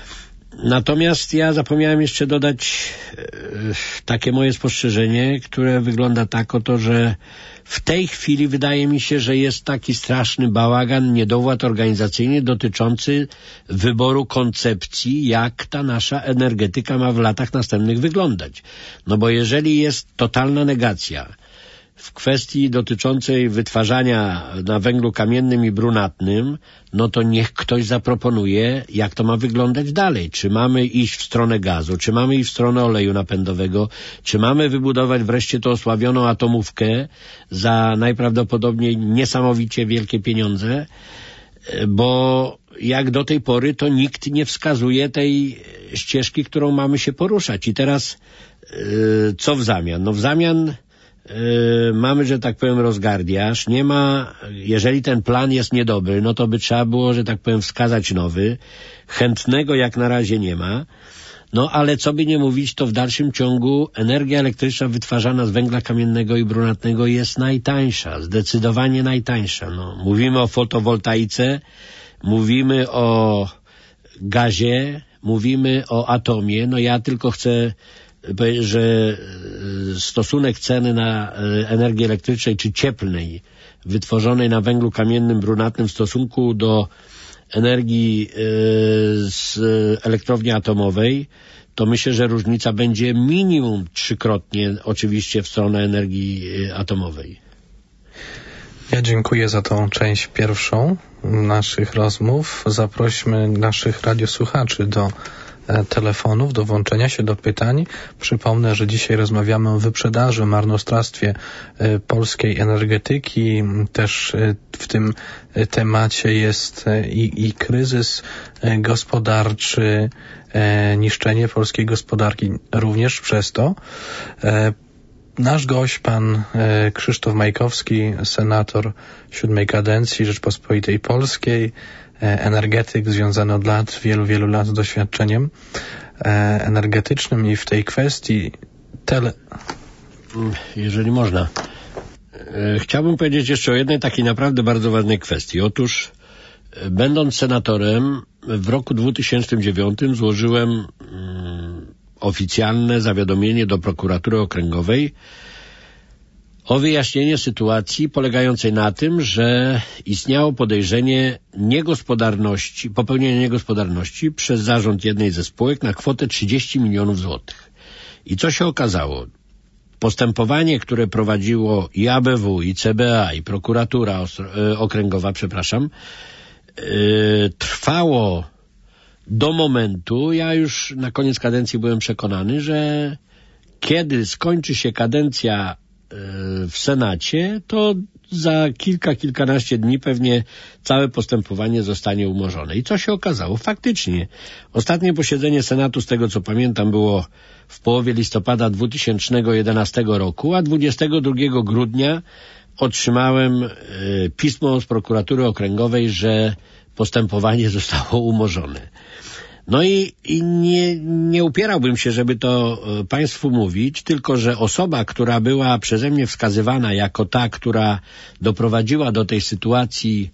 Natomiast ja zapomniałem jeszcze dodać takie moje spostrzeżenie, które wygląda tak oto, że w tej chwili wydaje mi się, że jest taki straszny bałagan, niedowład organizacyjny dotyczący wyboru koncepcji, jak ta nasza energetyka ma w latach następnych wyglądać. No bo jeżeli jest totalna negacja w kwestii dotyczącej wytwarzania na węglu kamiennym i brunatnym, no to niech ktoś zaproponuje, jak to ma wyglądać dalej. Czy mamy iść w stronę gazu, czy mamy iść w stronę oleju napędowego, czy mamy wybudować wreszcie tą osławioną atomówkę za najprawdopodobniej niesamowicie wielkie pieniądze, bo jak do tej pory to nikt nie wskazuje tej ścieżki, którą mamy się poruszać. I teraz co w zamian? No w zamian mamy, że tak powiem, rozgardiaż. Nie ma, jeżeli ten plan jest niedobry, no to by trzeba było, że tak powiem, wskazać nowy. Chętnego jak na razie nie ma. No ale co by nie mówić, to w dalszym ciągu energia elektryczna wytwarzana z węgla kamiennego i brunatnego jest najtańsza, zdecydowanie najtańsza. No, mówimy o fotowoltaice, mówimy o gazie, mówimy o atomie. No ja tylko chcę powiedzieć, że stosunek ceny na energii elektrycznej czy cieplnej wytworzonej na węglu kamiennym, brunatnym w stosunku do energii z elektrowni atomowej, to myślę, że różnica będzie minimum 3-krotnie oczywiście w stronę energii atomowej. Ja dziękuję za tą część pierwszą naszych rozmów. Zaprośmy naszych radiosłuchaczy do telefonów, do włączenia się do pytań. Przypomnę, że dzisiaj rozmawiamy o wyprzedaży, marnotrawstwie polskiej energetyki. Też w tym temacie jest i kryzys gospodarczy, niszczenie polskiej gospodarki również przez to. Nasz gość, pan Krzysztof Majkowski, senator 7. kadencji Rzeczpospolitej Polskiej, energetyk związany od lat, wielu lat z doświadczeniem energetycznym i w tej kwestii Jeżeli można, chciałbym powiedzieć jeszcze o jednej takiej naprawdę bardzo ważnej kwestii. Otóż, będąc senatorem, w roku 2009 złożyłem oficjalne zawiadomienie do prokuratury okręgowej o wyjaśnienie sytuacji polegającej na tym, że istniało podejrzenie popełnienia niegospodarności przez zarząd jednej ze spółek na kwotę 30 milionów złotych. I co się okazało? Postępowanie, które prowadziło i ABW, i CBA, i prokuratura okręgowa, trwało do momentu, ja już na koniec kadencji byłem przekonany, że kiedy skończy się kadencja w Senacie, to za kilkanaście dni pewnie całe postępowanie zostanie umorzone. I co się okazało? Faktycznie. Ostatnie posiedzenie Senatu, z tego co pamiętam, było w połowie listopada 2011 roku, a 22 grudnia otrzymałem pismo z prokuratury okręgowej, że postępowanie zostało umorzone. No i nie upierałbym się, żeby to Państwu mówić, tylko że osoba, która była przeze mnie wskazywana jako ta, która doprowadziła do tej sytuacji,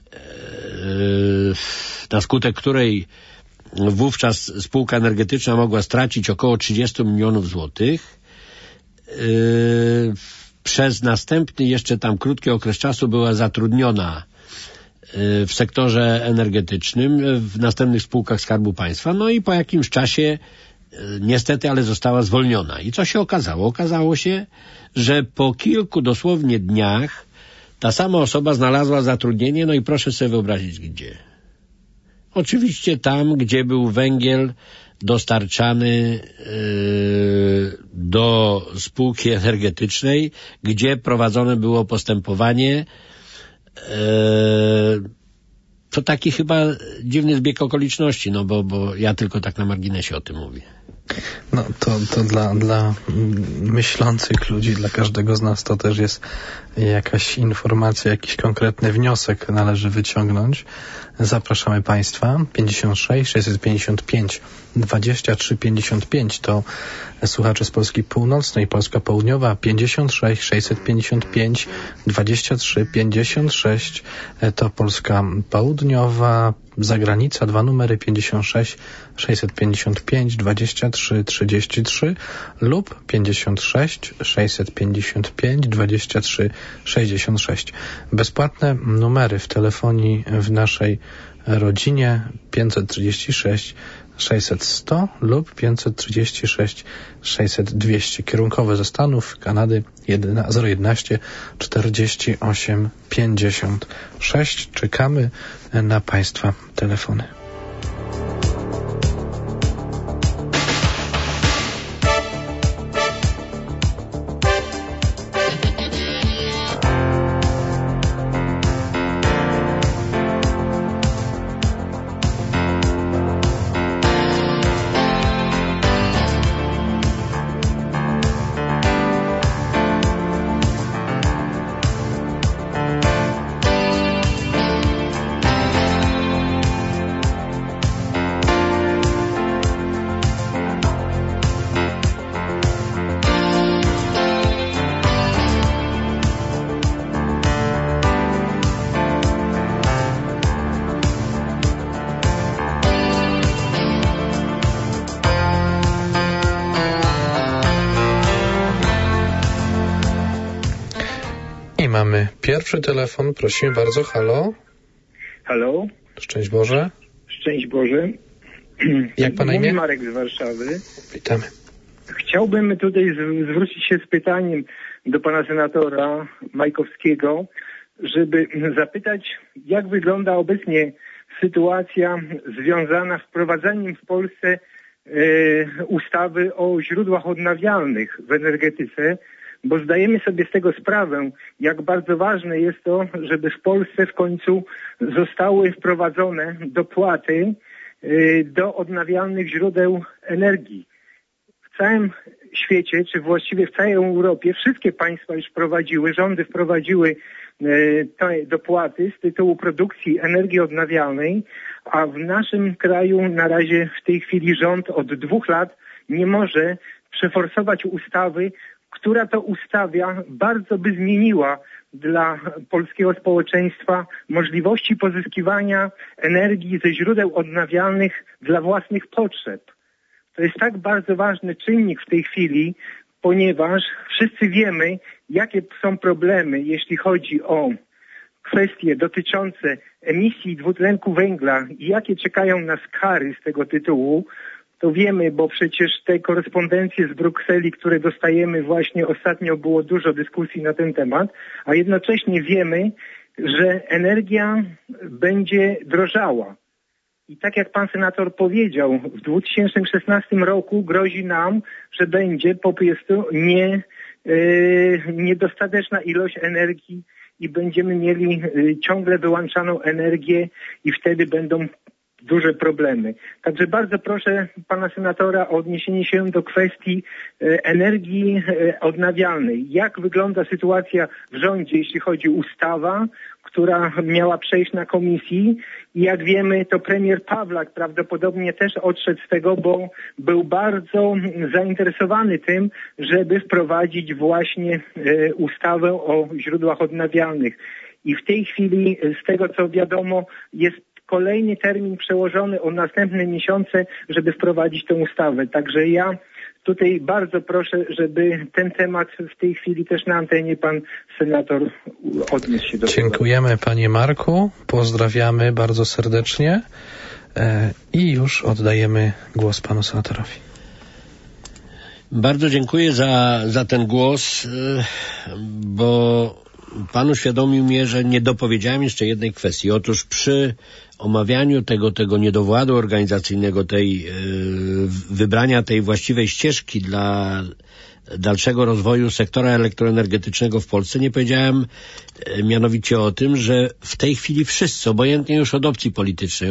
na skutek której wówczas spółka energetyczna mogła stracić około 30 milionów złotych, przez następny jeszcze tam krótki okres czasu była zatrudniona w sektorze energetycznym, w następnych spółkach Skarbu Państwa, no i po jakimś czasie niestety, ale została zwolniona. I co się okazało? Okazało się, że po kilku dosłownie dniach ta sama osoba znalazła zatrudnienie, no i proszę sobie wyobrazić gdzie. Oczywiście tam, gdzie był węgiel dostarczany do spółki energetycznej, gdzie prowadzone było postępowanie. To taki chyba dziwny zbieg okoliczności, no bo ja tylko tak na marginesie o tym mówię. No to dla myślących ludzi, dla każdego z nas to też jest jakaś informacja, jakiś konkretny wniosek należy wyciągnąć. Zapraszamy Państwa. 56 655 23 55 to słuchacze z Polski Północnej, Polska Południowa. 56 655 23 56 to Polska Południowa. Zagranica, 2 numery 56 655 23 33 lub 56 655 23 66. Bezpłatne numery w telefonii w naszej rodzinie 536 600 100 lub 536 600 200. Kierunkowe ze Stanów, Kanady 011 48 56. Czekamy na Państwa telefony. mamy pierwszy telefon. Prosimy bardzo. Halo? Halo? Szczęść Boże. Szczęść Boże. Jak Pana imię? Marek z Warszawy. Witamy. Chciałbym tutaj zwrócić się z pytaniem do pana senatora Majkowskiego, żeby zapytać, jak wygląda obecnie sytuacja związana z wprowadzaniem w Polsce ustawy o źródłach odnawialnych w energetyce, bo zdajemy sobie z tego sprawę, jak bardzo ważne jest to, żeby w Polsce w końcu zostały wprowadzone dopłaty do odnawialnych źródeł energii. W całym świecie, czy właściwie w całej Europie, wszystkie państwa już rządy wprowadziły te dopłaty z tytułu produkcji energii odnawialnej, a w naszym kraju na razie w tej chwili rząd od 2 lat nie może przeforsować ustawy, która to ustawia bardzo by zmieniła dla polskiego społeczeństwa możliwości pozyskiwania energii ze źródeł odnawialnych dla własnych potrzeb. To jest tak bardzo ważny czynnik w tej chwili, ponieważ wszyscy wiemy, jakie są problemy, jeśli chodzi o kwestie dotyczące emisji dwutlenku węgla i jakie czekają nas kary z tego tytułu. To wiemy, bo przecież te korespondencje z Brukseli, które dostajemy właśnie ostatnio, było dużo dyskusji na ten temat, a jednocześnie wiemy, że energia będzie drożała. I tak jak pan senator powiedział, w 2016 roku grozi nam, że będzie po prostu niedostateczna ilość energii i będziemy mieli ciągle wyłączaną energię i wtedy będą duże problemy. Także bardzo proszę pana senatora o odniesienie się do kwestii energii odnawialnej. Jak wygląda sytuacja w rządzie, jeśli chodzi o ustawę, która miała przejść na komisji i jak wiemy, to premier Pawlak prawdopodobnie też odszedł z tego, bo był bardzo zainteresowany tym, żeby wprowadzić właśnie ustawę o źródłach odnawialnych. I w tej chwili, z tego co wiadomo, jest kolejny termin przełożony o następne miesiące, żeby wprowadzić tę ustawę. Także ja tutaj bardzo proszę, żeby ten temat w tej chwili też na antenie pan senator odniósł się do tego. Dziękujemy panie Marku, pozdrawiamy bardzo serdecznie i już oddajemy głos panu senatorowi. Bardzo dziękuję za ten głos, bo pan uświadomił mnie, że nie dopowiedziałem jeszcze jednej kwestii. Otóż przy omawianiu tego niedowładu organizacyjnego, wybrania tej właściwej ścieżki dla dalszego rozwoju sektora elektroenergetycznego w Polsce, nie powiedziałem mianowicie o tym, że w tej chwili wszyscy, obojętnie już od opcji politycznej,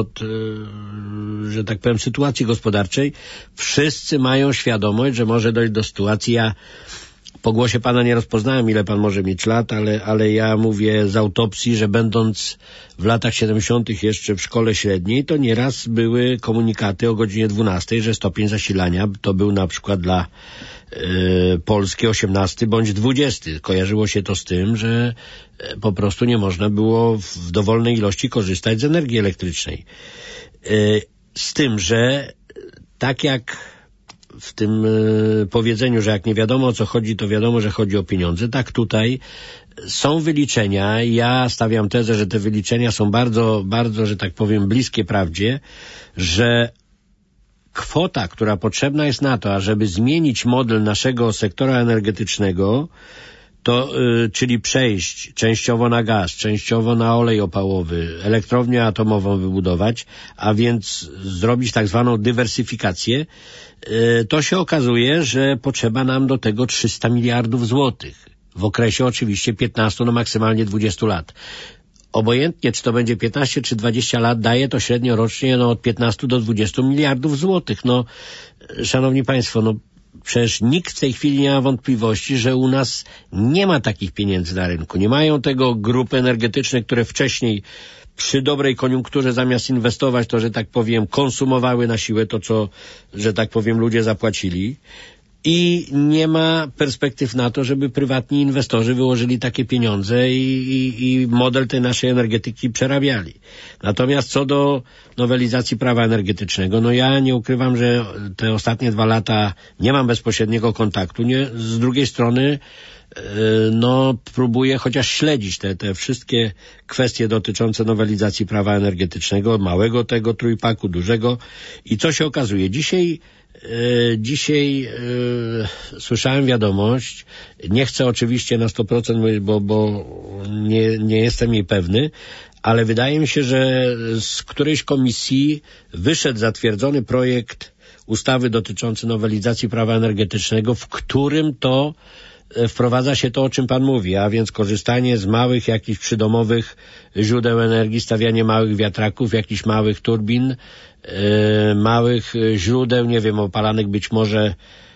że tak powiem, sytuacji gospodarczej, wszyscy mają świadomość, że może dojść do sytuacji. Ja po głosie pana nie rozpoznałem, ile pan może mieć lat, ale ja mówię z autopsji, że będąc w latach 70. jeszcze w szkole średniej, to nieraz były komunikaty o godzinie 12, że stopień zasilania to był na przykład dla Polski 18 bądź 20. Kojarzyło się to z tym, że po prostu nie można było w dowolnej ilości korzystać z energii elektrycznej. Z tym, że tak jak w tym powiedzeniu, że jak nie wiadomo o co chodzi, to wiadomo, że chodzi o pieniądze. Tak tutaj są wyliczenia i ja stawiam tezę, że te wyliczenia są bardzo, bardzo, że tak powiem, bliskie prawdzie, że kwota, która potrzebna jest na to, ażeby zmienić model naszego sektora energetycznego, to, czyli przejść częściowo na gaz, częściowo na olej opałowy, elektrownię atomową wybudować, a więc zrobić tak zwaną dywersyfikację, to się okazuje, że potrzeba nam do tego 300 miliardów złotych. W okresie oczywiście 15, no maksymalnie 20 lat. Obojętnie, czy to będzie 15 czy 20 lat, daje to średnio rocznie od 15 do 20 miliardów złotych. No, szanowni państwo, przecież nikt w tej chwili nie ma wątpliwości, że u nas nie ma takich pieniędzy na rynku. Nie mają tego grupy energetyczne, które wcześniej przy dobrej koniunkturze zamiast inwestować, to, że tak powiem, konsumowały na siłę to, co, że tak powiem, ludzie zapłacili. I nie ma perspektyw na to, żeby prywatni inwestorzy wyłożyli takie pieniądze i model tej naszej energetyki przerabiali. Natomiast co do nowelizacji prawa energetycznego, ja nie ukrywam, że te ostatnie 2 lata nie mam bezpośredniego kontaktu. Z drugiej strony próbuje chociaż śledzić te wszystkie kwestie dotyczące nowelizacji prawa energetycznego, małego tego trójpaku, dużego. I co się okazuje? Dzisiaj słyszałem wiadomość, nie chcę oczywiście na 100% mówić, bo nie jestem jej pewny, ale wydaje mi się, że z którejś komisji wyszedł zatwierdzony projekt ustawy dotyczący nowelizacji prawa energetycznego, w którym to wprowadza się to, o czym Pan mówi, a więc korzystanie z małych, jakichś przydomowych źródeł energii, stawianie małych wiatraków, jakichś małych turbin, małych źródeł, nie wiem, opalanych być może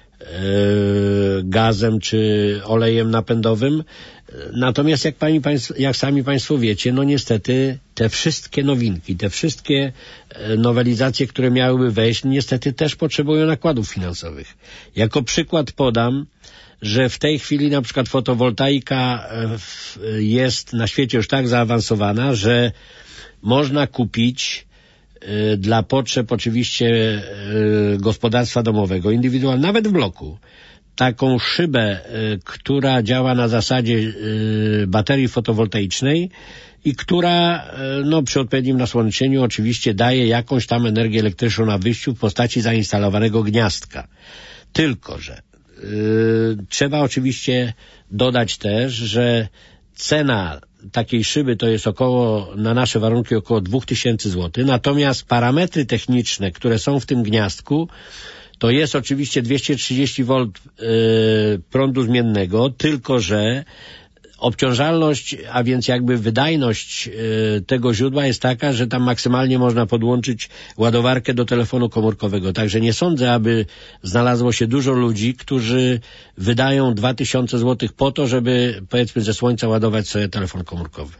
gazem czy olejem napędowym. Natomiast jak sami Państwo wiecie, niestety te wszystkie nowinki, te wszystkie nowelizacje, które miałyby wejść, niestety też potrzebują nakładów finansowych. Jako przykład podam, że w tej chwili na przykład fotowoltaika jest na świecie już tak zaawansowana, że można kupić dla potrzeb oczywiście gospodarstwa domowego, indywidualnego, nawet w bloku, taką szybę, która działa na zasadzie baterii fotowoltaicznej i która przy odpowiednim nasłonecznieniu oczywiście daje jakąś tam energię elektryczną na wyjściu w postaci zainstalowanego gniazdka. Tylko że trzeba oczywiście dodać też, że cena takiej szyby to jest na nasze warunki około 2000 zł, natomiast parametry techniczne, które są w tym gniazdku, to jest oczywiście 230 V prądu zmiennego, tylko że obciążalność, a więc jakby wydajność tego źródła jest taka, że tam maksymalnie można podłączyć ładowarkę do telefonu komórkowego. Także nie sądzę, aby znalazło się dużo ludzi, którzy wydają 2000 zł po to, żeby powiedzmy ze słońca ładować sobie telefon komórkowy.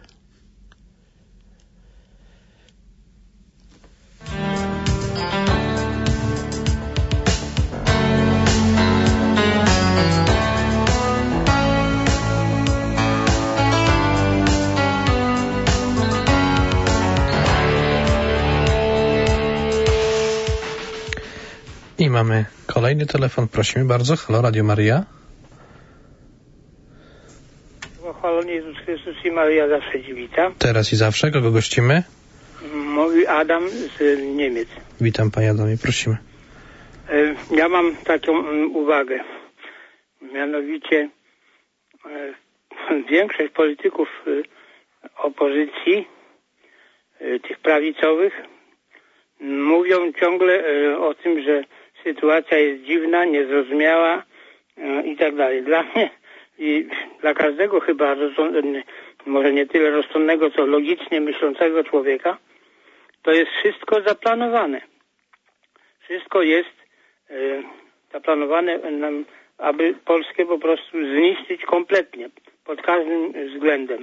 I mamy kolejny telefon. Prosimy bardzo. Halo, Radio Maryja. Pochwalony Jezus Chrystus i Maryja zawsze Ci wita. Teraz i zawsze. Kogo gościmy? Mówi Adam z Niemiec. Witam Panie Adamie, prosimy. Ja mam taką uwagę. Mianowicie większość polityków opozycji, tych prawicowych, mówią ciągle o tym, że sytuacja jest dziwna, niezrozumiała i tak dalej. Dla mnie i dla każdego chyba, może nie tyle rozsądnego, co logicznie myślącego człowieka, to jest wszystko zaplanowane. Wszystko jest zaplanowane, aby Polskę po prostu zniszczyć kompletnie, pod każdym względem.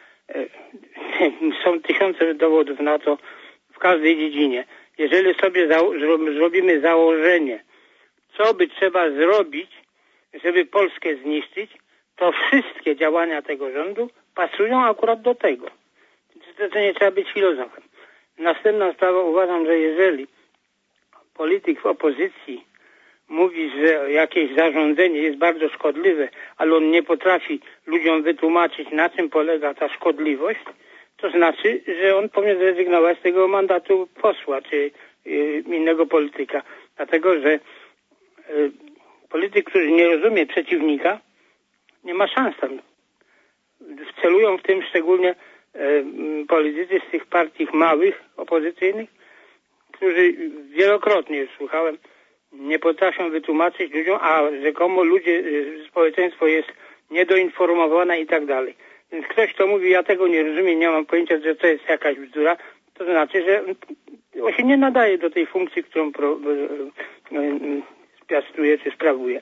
Są tysiące dowodów na to w każdej dziedzinie. Jeżeli sobie zrobimy założenie, co by trzeba zrobić, żeby Polskę zniszczyć, to wszystkie działania tego rządu pasują akurat do tego. To nie trzeba być filozofem. Następna sprawa, uważam, że jeżeli polityk w opozycji mówi, że jakieś zarządzenie jest bardzo szkodliwe, ale on nie potrafi ludziom wytłumaczyć, na czym polega ta szkodliwość, to znaczy, że on powinien zrezygnować z tego mandatu posła czy innego polityka. Dlatego, że polityk, który nie rozumie przeciwnika, nie ma szans tam. Celują w tym szczególnie politycy z tych partii małych, opozycyjnych, którzy wielokrotnie już słuchałem, nie potrafią wytłumaczyć ludziom, a rzekomo społeczeństwo jest niedoinformowane i tak dalej. Więc ktoś, kto mówi, ja tego nie rozumiem, nie mam pojęcia, że to jest jakaś bzdura, to znaczy, że on się nie nadaje do tej funkcji, którą piastuje czy sprawuje.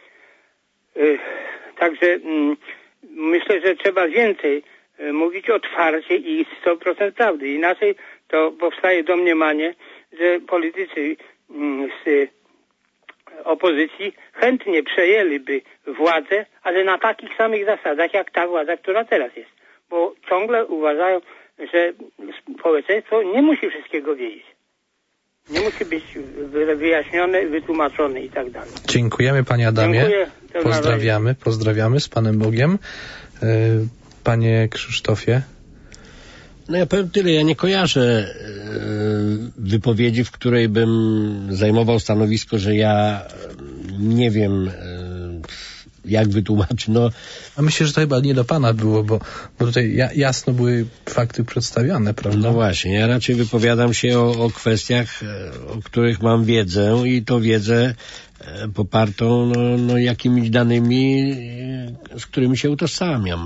Także myślę, że trzeba więcej mówić otwarcie i 100% prawdy. Inaczej to powstaje domniemanie, że politycy z opozycji chętnie przejęliby władzę, ale na takich samych zasadach, jak ta władza, która teraz jest. Bo ciągle uważają, że społeczeństwo nie musi wszystkiego wiedzieć. Nie musi być wyjaśniony, wytłumaczony i tak dalej. Dziękujemy, panie Adamie. Dziękuję. Pozdrawiamy z Panem Bogiem. Panie Krzysztofie? No ja powiem tyle, ja nie kojarzę wypowiedzi, w której bym zajmował stanowisko, że ja nie wiem, jak wytłumaczyć. No, a myślę, że to chyba nie do pana było, bo tutaj jasno były fakty przedstawione, prawda? No właśnie, ja raczej wypowiadam się o kwestiach, o których mam wiedzę i to wiedzę popartą jakimiś danymi, z którymi się utożsamiam.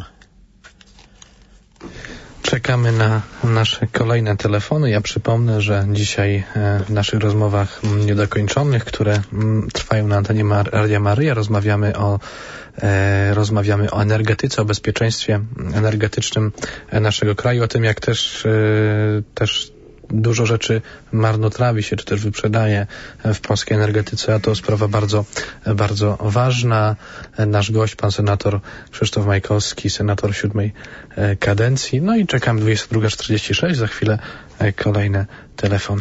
Czekamy na nasze kolejne telefony. Ja przypomnę, że dzisiaj w naszych rozmowach niedokończonych, które trwają na antenie Radia Maryja, rozmawiamy o energetyce, o bezpieczeństwie energetycznym naszego kraju, o tym, jak też dużo rzeczy marnotrawi się, czy też wyprzedaje w polskiej energetyce, a to sprawa bardzo, bardzo ważna. Nasz gość, pan senator Krzysztof Majkowski, senator 7. kadencji. No i czekam 22:46, za chwilę kolejne telefony.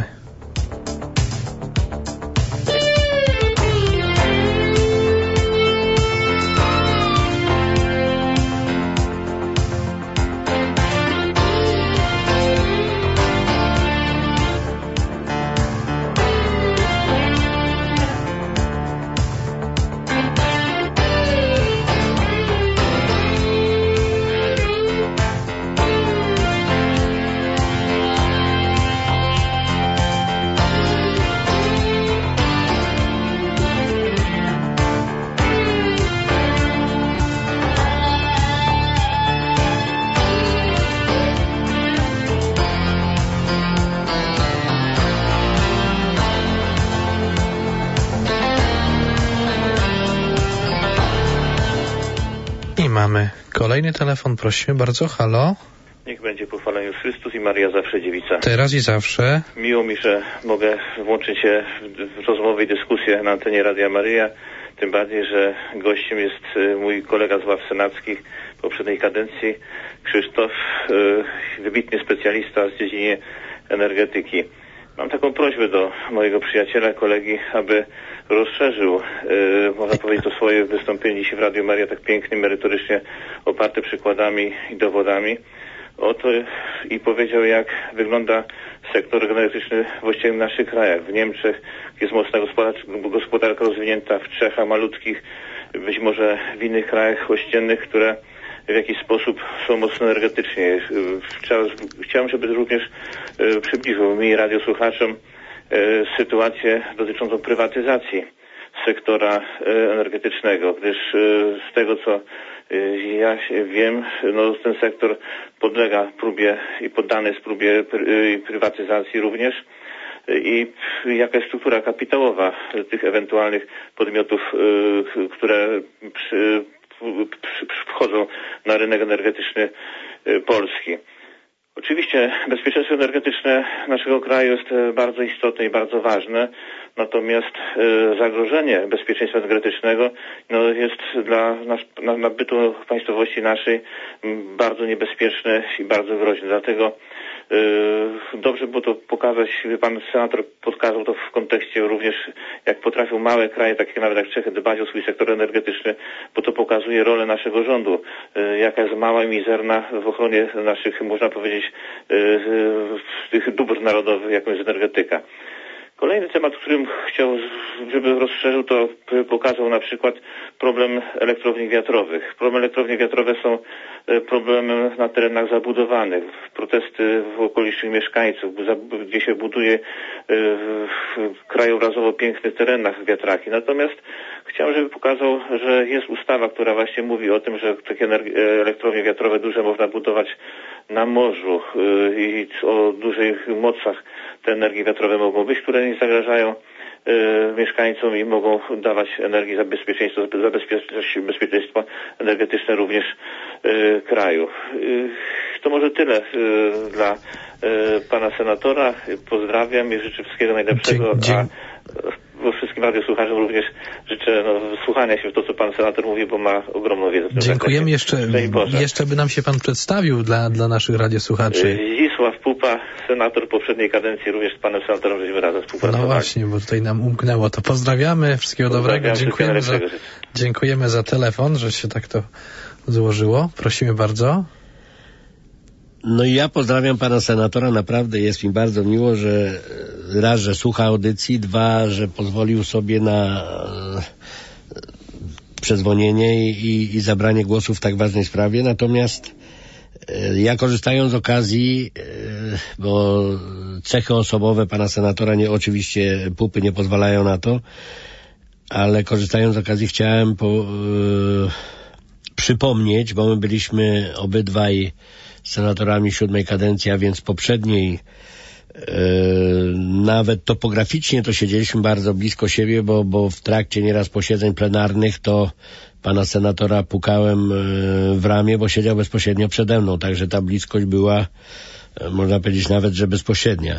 Mamy kolejny telefon, prosimy bardzo. Halo? Niech będzie pochwalony Jezus Chrystus i Maria zawsze dziewica. Teraz i zawsze. Miło mi, że mogę włączyć się w rozmowę i dyskusję na antenie Radia Maryja. Tym bardziej, że gościem jest mój kolega z ław senackich poprzedniej kadencji, Krzysztof, wybitny specjalista w dziedzinie energetyki. Mam taką prośbę do mojego przyjaciela, kolegi, aby rozszerzył, można powiedzieć, to swoje wystąpienie dzisiaj w Radiu Maryja, tak pięknie, merytorycznie oparte przykładami i dowodami. Oto i powiedział, jak wygląda sektor energetyczny właściwie w naszych krajach. W Niemczech jest mocna gospodarka rozwinięta, w Czechach malutkich, być może w innych krajach ościennych, które w jakiś sposób są mocno energetycznie. Chciałem, żeby również przybliżył mi radiosłuchaczom sytuację dotyczącą prywatyzacji sektora energetycznego, gdyż z tego, co ja wiem, ten sektor podlega próbie i poddany jest próbie prywatyzacji również. I jaka jest struktura kapitałowa tych ewentualnych podmiotów, które wchodzą na rynek energetyczny Polski. Oczywiście bezpieczeństwo energetyczne naszego kraju jest bardzo istotne i bardzo ważne, natomiast zagrożenie bezpieczeństwa energetycznego jest dla nabytu państwowości naszej bardzo niebezpieczne i bardzo groźne. Dlatego dobrze było to pokazać, pan senator pokazał to w kontekście również, jak potrafią małe kraje, takie nawet jak Czechy, dbać o swój sektor energetyczny, bo to pokazuje rolę naszego rządu, jaka jest mała i mizerna w ochronie naszych, można powiedzieć, tych dóbr narodowych, jaką jest energetyka. Kolejny temat, którym chciał, żeby rozszerzył, to pokazał na przykład problem elektrowni wiatrowych. Problem elektrowni wiatrowe są problemem na terenach zabudowanych. Protesty w okolicznych mieszkańców, gdzie się buduje w krajobrazowo pięknych terenach wiatraki. Natomiast chciałem, żeby pokazał, że jest ustawa, która właśnie mówi o tym, że takie elektrownie wiatrowe duże można budować na morzu i o dużych mocach te energie wiatrowe mogą być, które nie zagrażają mieszkańcom i mogą dawać energii za bezpieczeństwo energetyczne również kraju. To może tyle dla pana senatora. Pozdrawiam i życzę wszystkiego najlepszego. A wszystkim radiosłuchaczom również życzę wsłuchania się w to, co pan senator mówi, bo ma ogromną wiedzę w tym Dziękujemy. Jeszcze by nam się pan przedstawił dla naszych radiosłuchaczy. Zdzisław Pupa, Pupa, senator poprzedniej kadencji, również z panem senatorem żeśmy razem współpracowali. No właśnie, bo tutaj nam umknęło to. Pozdrawiamy, wszystkiego dobrego, dziękujemy za telefon, że się tak to złożyło. Prosimy bardzo. No i ja pozdrawiam pana senatora, naprawdę jest mi bardzo miło, że raz, że słucha audycji, dwa, że pozwolił sobie na przedzwonienie i zabranie głosu w tak ważnej sprawie. Natomiast ja, korzystając z okazji, bo cechy osobowe pana senatora oczywiście Pupy nie pozwalają na to, ale korzystając z okazji chciałem przypomnieć, bo my byliśmy obydwaj senatorami 7. kadencji, a więc poprzedniej, nawet topograficznie to siedzieliśmy bardzo blisko siebie, bo w trakcie nieraz posiedzeń plenarnych to pana senatora pukałem w ramię, bo siedział bezpośrednio przede mną, także ta bliskość była, można powiedzieć nawet, że bezpośrednia.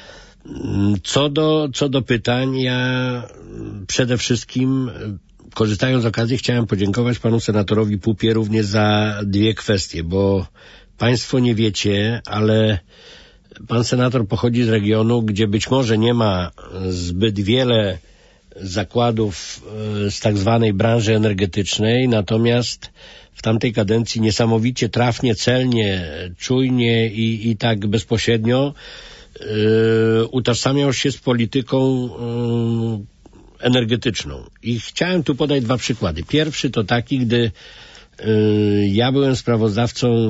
Co do pytań, ja przede wszystkim, korzystając z okazji, chciałem podziękować panu senatorowi Pupie również za dwie kwestie, bo państwo nie wiecie, ale pan senator pochodzi z regionu, gdzie być może nie ma zbyt wiele zakładów z tak zwanej branży energetycznej, natomiast w tamtej kadencji niesamowicie trafnie, celnie, czujnie i tak bezpośrednio utożsamiał się z polityką energetyczną. I chciałem tu podać dwa przykłady. Pierwszy to taki, gdy ja byłem sprawozdawcą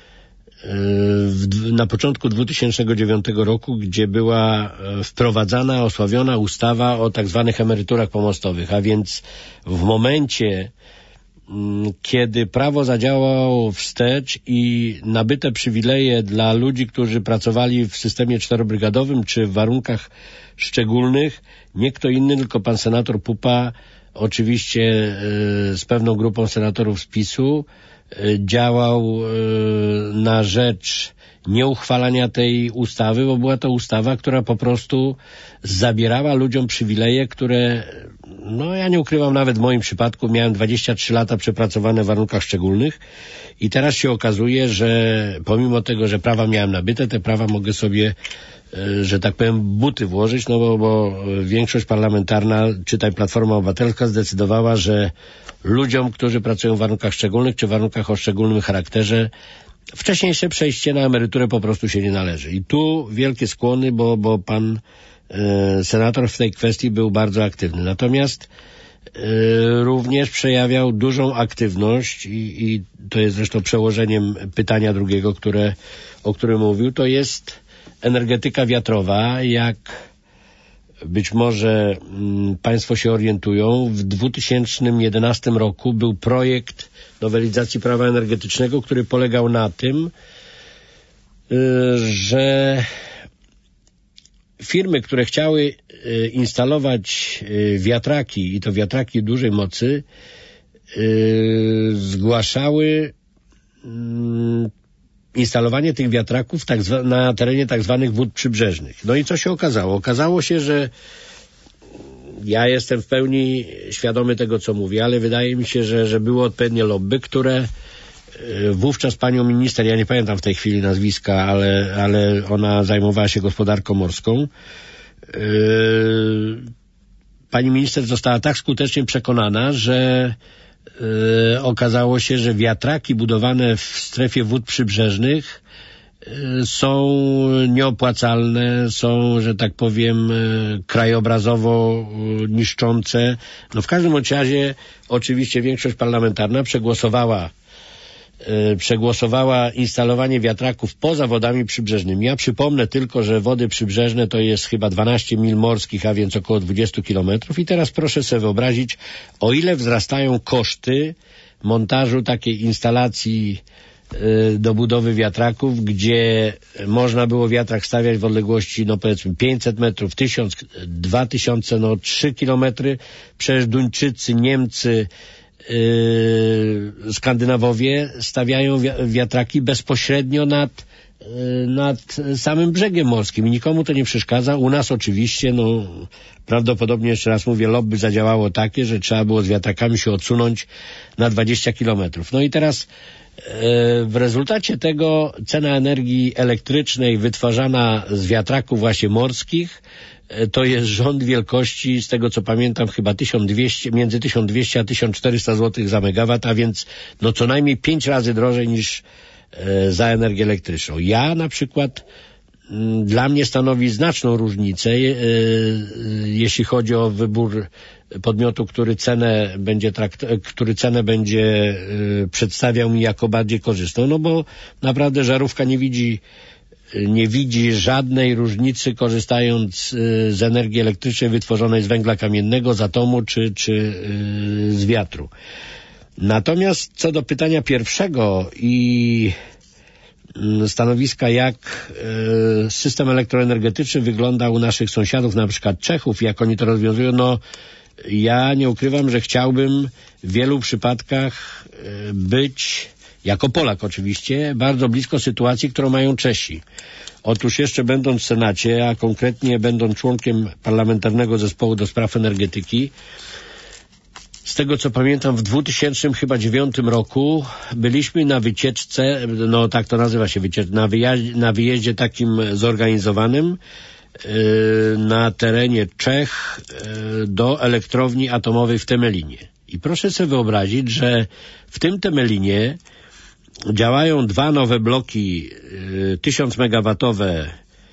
na początku 2009 roku, gdzie była wprowadzana, osławiona ustawa o tak zwanych emeryturach pomostowych, a więc w momencie, kiedy prawo zadziałało wstecz i nabyte przywileje dla ludzi, którzy pracowali w systemie czterobrygadowym czy w warunkach szczególnych, nie kto inny, tylko pan senator Pupa, oczywiście z pewną grupą senatorów z PiS-u, działał na rzecz nieuchwalania tej ustawy, bo była to ustawa, która po prostu zabierała ludziom przywileje, które, no ja nie ukrywam, nawet w moim przypadku miałem 23 lata przepracowane w warunkach szczególnych i teraz się okazuje, że pomimo tego, że prawa miałem nabyte, te prawa mogę sobie, że tak powiem, buty włożyć, no bo większość parlamentarna, czytaj Platforma Obywatelska, zdecydowała, że ludziom, którzy pracują w warunkach szczególnych czy w warunkach o szczególnym charakterze, wcześniejsze przejście na emeryturę po prostu się nie należy. I tu wielkie skłony, bo pan senator w tej kwestii był bardzo aktywny. Natomiast również przejawiał dużą aktywność i to jest zresztą przełożeniem pytania drugiego, o którym mówił, to jest energetyka wiatrowa. Jak być może państwo się orientują, w 2011 roku był projekt nowelizacji prawa energetycznego, który polegał na tym, że firmy, które chciały instalować wiatraki, i to wiatraki dużej mocy, zgłaszały instalowanie tych wiatraków na terenie tak zwanych wód przybrzeżnych. No i co się okazało? Okazało się, że ja jestem w pełni świadomy tego, co mówię, ale wydaje mi się, że było odpowiednie lobby, które wówczas panią minister, ja nie pamiętam w tej chwili nazwiska, ale ona zajmowała się gospodarką morską. Pani minister została tak skutecznie przekonana, że okazało się, że wiatraki budowane w strefie wód przybrzeżnych są nieopłacalne, są, że tak powiem, krajobrazowo niszczące. No w każdym razie oczywiście większość parlamentarna przegłosowała instalowanie wiatraków poza wodami przybrzeżnymi. Ja przypomnę tylko, że wody przybrzeżne to jest chyba 12 mil morskich, a więc około 20 kilometrów. I teraz proszę sobie wyobrazić, o ile wzrastają koszty montażu takiej instalacji do budowy wiatraków, gdzie można było wiatrak stawiać w odległości, no powiedzmy 500 metrów, 1000, 2000, 3 kilometry. Przecież Duńczycy, Niemcy, Skandynawowie stawiają wiatraki bezpośrednio nad nad samym brzegiem morskim i nikomu to nie przeszkadza. U nas oczywiście, prawdopodobnie, jeszcze raz mówię, lobby zadziałało takie, że trzeba było z wiatrakami się odsunąć na 20 kilometrów. No i teraz w rezultacie tego cena energii elektrycznej wytwarzana z wiatraków właśnie morskich to jest rząd wielkości, z tego co pamiętam, chyba między 1200 a 1400 zł za megawat, a więc co najmniej 5 razy drożej niż za energię elektryczną. Ja na przykład, dla mnie stanowi znaczną różnicę, jeśli chodzi o wybór podmiotu, który cenę będzie przedstawiał mi jako bardziej korzystną, bo naprawdę żarówka nie widzi żadnej różnicy, korzystając z energii elektrycznej wytworzonej z węgla kamiennego, z atomu czy z wiatru. Natomiast co do pytania pierwszego i stanowiska, jak system elektroenergetyczny wygląda u naszych sąsiadów, na przykład Czechów, jak oni to rozwiązują, ja nie ukrywam, że chciałbym w wielu przypadkach być, jako Polak oczywiście, bardzo blisko sytuacji, którą mają Czesi. Otóż jeszcze będąc w Senacie, a konkretnie będąc członkiem Parlamentarnego Zespołu do Spraw Energetyki, z tego co pamiętam, w 2009 roku byliśmy na wycieczce, tak to nazywa się na wyjeździe takim zorganizowanym na terenie Czech do elektrowni atomowej w Temelinie. I proszę sobie wyobrazić, że w tym Temelinie działają 2 nowe bloki 1000 megawatowe,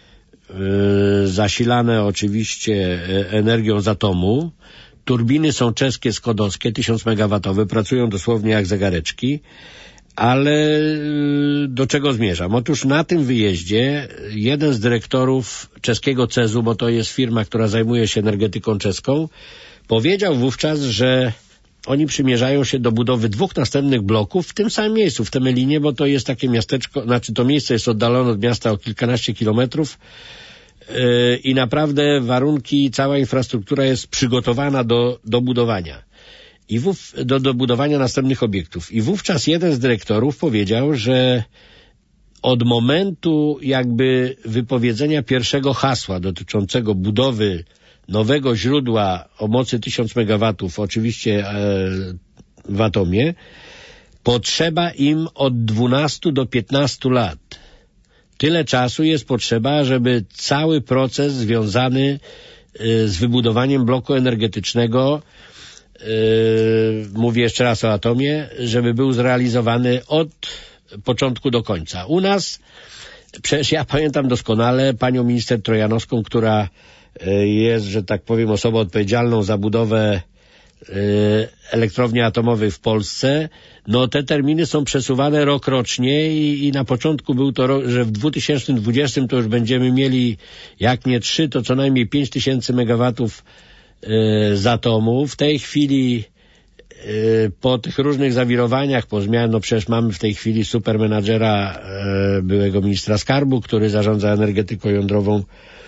zasilane oczywiście energią z atomu. Turbiny są czeskie, skodowskie, 1000 megawatowe, pracują dosłownie jak zegareczki, ale do czego zmierzam? Otóż na tym wyjeździe jeden z dyrektorów czeskiego CEZ-u, bo to jest firma, która zajmuje się energetyką czeską, powiedział wówczas, że oni przymierzają się do budowy 2 następnych bloków w tym samym miejscu, w Temelinie, bo to jest takie miasteczko, to miejsce jest oddalone od miasta o kilkanaście kilometrów i naprawdę warunki, cała infrastruktura jest przygotowana do budowania. Do budowania następnych obiektów. I wówczas jeden z dyrektorów powiedział, że od momentu jakby wypowiedzenia pierwszego hasła dotyczącego budowy nowego źródła o mocy 1000 megawatów, oczywiście w atomie, potrzeba im od 12 do 15 lat. Tyle czasu jest potrzeba, żeby cały proces związany z wybudowaniem bloku energetycznego, mówię jeszcze raz o atomie, żeby był zrealizowany od początku do końca. U nas, przecież ja pamiętam doskonale panią minister Trojanowską, która jest, że tak powiem, osobą odpowiedzialną za budowę elektrowni atomowej w Polsce. Te terminy są przesuwane rokrocznie i na początku był to rok, że w 2020 to już będziemy mieli, jak nie 3, to co najmniej 5000 megawatów z atomu. W tej chwili po tych różnych zawirowaniach, po zmianach, przecież mamy w tej chwili supermenadżera, byłego ministra skarbu, który zarządza energetyką jądrową,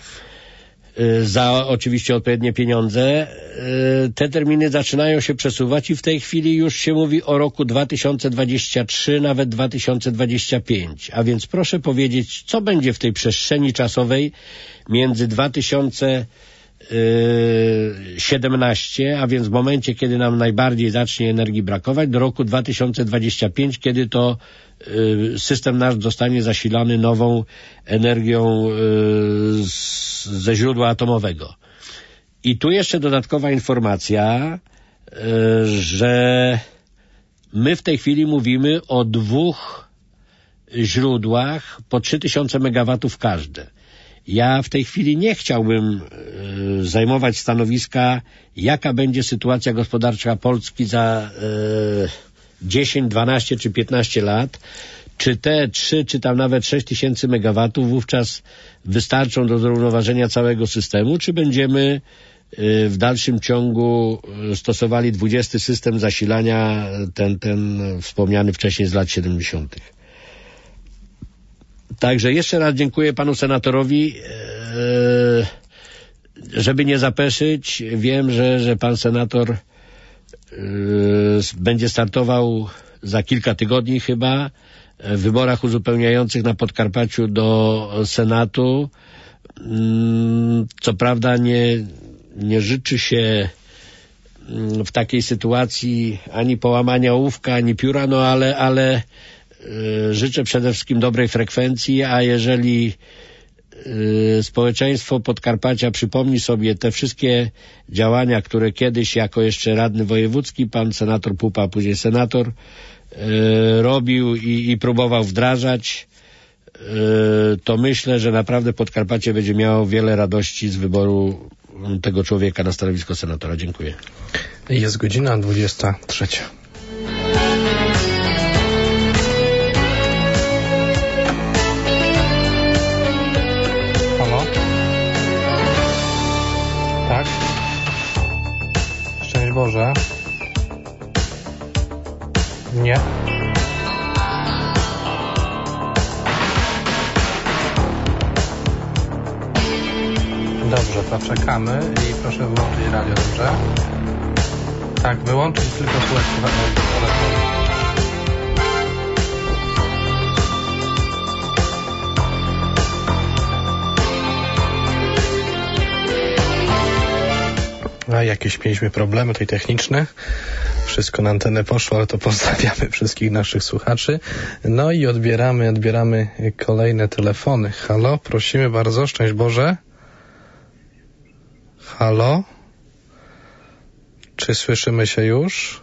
za oczywiście odpowiednie pieniądze. Te terminy zaczynają się przesuwać i w tej chwili już się mówi o roku 2023, nawet 2025. A więc proszę powiedzieć, co będzie w tej przestrzeni czasowej między 2017, a więc w momencie, kiedy nam najbardziej zacznie energii brakować, do roku 2025, kiedy to system nasz zostanie zasilany nową energią ze źródła atomowego. I tu jeszcze dodatkowa informacja, że my w tej chwili mówimy o 2 źródłach po 3000 megawatów każde. Ja w tej chwili nie chciałbym zajmować stanowiska, jaka będzie sytuacja gospodarcza Polski za 10, 12 czy 15 lat, czy te 3, czy tam nawet 6000 megawatów wówczas wystarczą do zrównoważenia całego systemu, czy będziemy w dalszym ciągu stosowali 20 system zasilania, ten wspomniany wcześniej z lat 70. Także jeszcze raz dziękuję panu senatorowi. Żeby nie zapeszyć, wiem, że pan senator będzie startował za kilka tygodni chyba wyborach uzupełniających na Podkarpaciu do Senatu. Co prawda nie życzy się w takiej sytuacji ani połamania ołówka, ani pióra, no ale życzę przede wszystkim dobrej frekwencji, a jeżeli społeczeństwo Podkarpacia przypomni sobie te wszystkie działania, które kiedyś jako jeszcze radny wojewódzki pan senator Pupa, a później senator robił i próbował wdrażać, to myślę, że naprawdę Podkarpacie będzie miało wiele radości z wyboru tego człowieka na stanowisko senatora. Dziękuję. Jest godzina 23. Halo? Tak? Szczęść Boże. Nie. Dobrze, to czekamy i proszę wyłączyć radio, dobrze? Tak, wyłączyć, tylko słuchać telefonu. A jakieś mieliśmy problemy tutaj techniczne. Wszystko na antenę poszło, ale to pozdrawiamy wszystkich naszych słuchaczy. No i odbieramy kolejne telefony. Halo, prosimy bardzo, szczęść Boże. Halo? Czy słyszymy się już?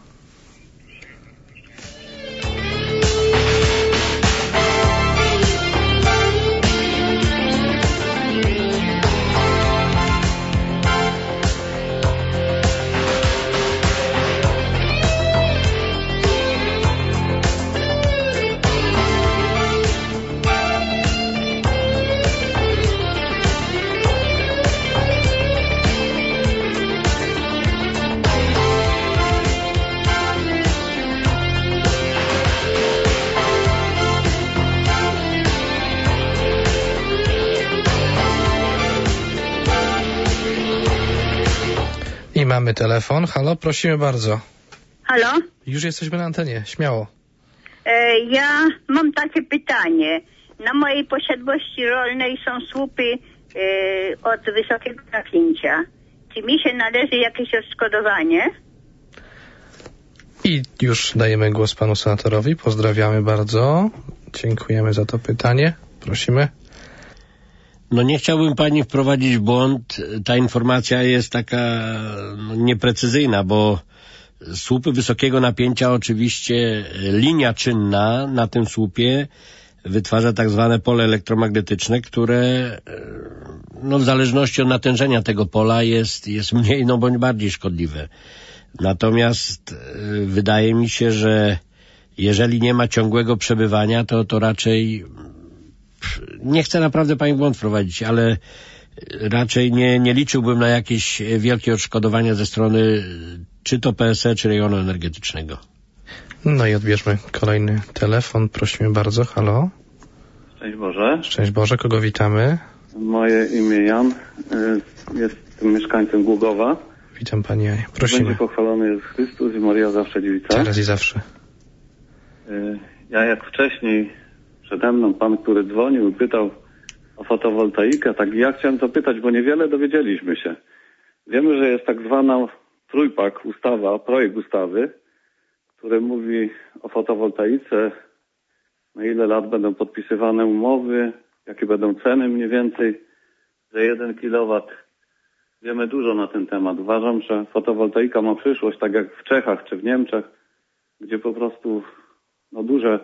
I mamy telefon. Halo, prosimy bardzo. Halo? Już jesteśmy na antenie, śmiało. Ja mam takie pytanie. Na mojej posiadłości rolnej są słupy od wysokiego napięcia. Czy mi się należy jakieś odszkodowanie? I już dajemy głos panu senatorowi. Pozdrawiamy bardzo. Dziękujemy za to pytanie. Prosimy. No nie chciałbym pani wprowadzić w błąd. Ta informacja jest taka nieprecyzyjna, bo słupy wysokiego napięcia, oczywiście linia czynna na tym słupie wytwarza tak zwane pole elektromagnetyczne, które w zależności od natężenia tego pola jest mniej bądź bardziej szkodliwe. Natomiast wydaje mi się, że jeżeli nie ma ciągłego przebywania, to raczej nie chcę naprawdę pani w błąd wprowadzić, ale raczej nie liczyłbym na jakieś wielkie odszkodowania ze strony czy to PSE, czy rejonu energetycznego. No i odbierzmy kolejny telefon. Prosimy bardzo. Halo? Szczęść Boże. Szczęść Boże. Kogo witamy? Moje imię Jan. Jestem mieszkańcem Gługowa. Witam Panie Janie. Prosimy. Będzie pochwalony jest Chrystus i Maria zawsze dziewica. Teraz i zawsze. Ja jak wcześniej przede mną pan, który dzwonił i pytał o fotowoltaikę, tak ja chciałem zapytać, bo niewiele dowiedzieliśmy się. Wiemy, że jest tak zwana trójpak ustawa, projekt ustawy, który mówi o fotowoltaice, na ile lat będą podpisywane umowy, jakie będą ceny mniej więcej za 1 kW. Wiemy dużo na ten temat. Uważam, że fotowoltaika ma przyszłość, tak jak w Czechach czy w Niemczech, gdzie po prostu duże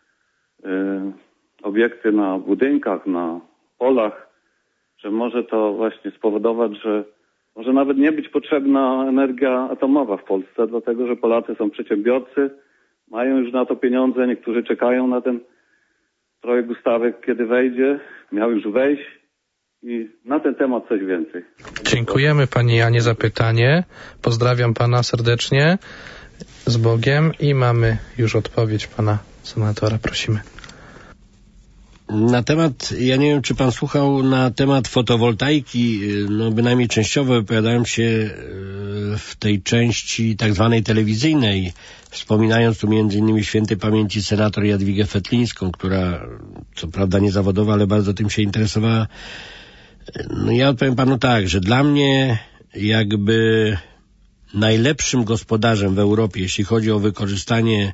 obiekty na budynkach, na polach, że może to właśnie spowodować, że może nawet nie być potrzebna energia atomowa w Polsce, dlatego że Polacy są przedsiębiorcy, mają już na to pieniądze, niektórzy czekają na ten projekt ustawy, kiedy wejdzie, miał już wejść i na ten temat coś więcej. Dziękujemy Panie Janie za pytanie. Pozdrawiam Pana serdecznie. Z Bogiem i mamy już odpowiedź Pana senatora. Prosimy. Na temat, ja nie wiem, czy pan słuchał, na temat fotowoltaiki, bynajmniej częściowo wypowiadałem się w tej części tak zwanej telewizyjnej, wspominając tu między innymi świętej pamięci senator Jadwigę Fetlińską, która co prawda nie zawodowa, ale bardzo tym się interesowała. No ja odpowiem panu tak, że dla mnie jakby najlepszym gospodarzem w Europie, jeśli chodzi o wykorzystanie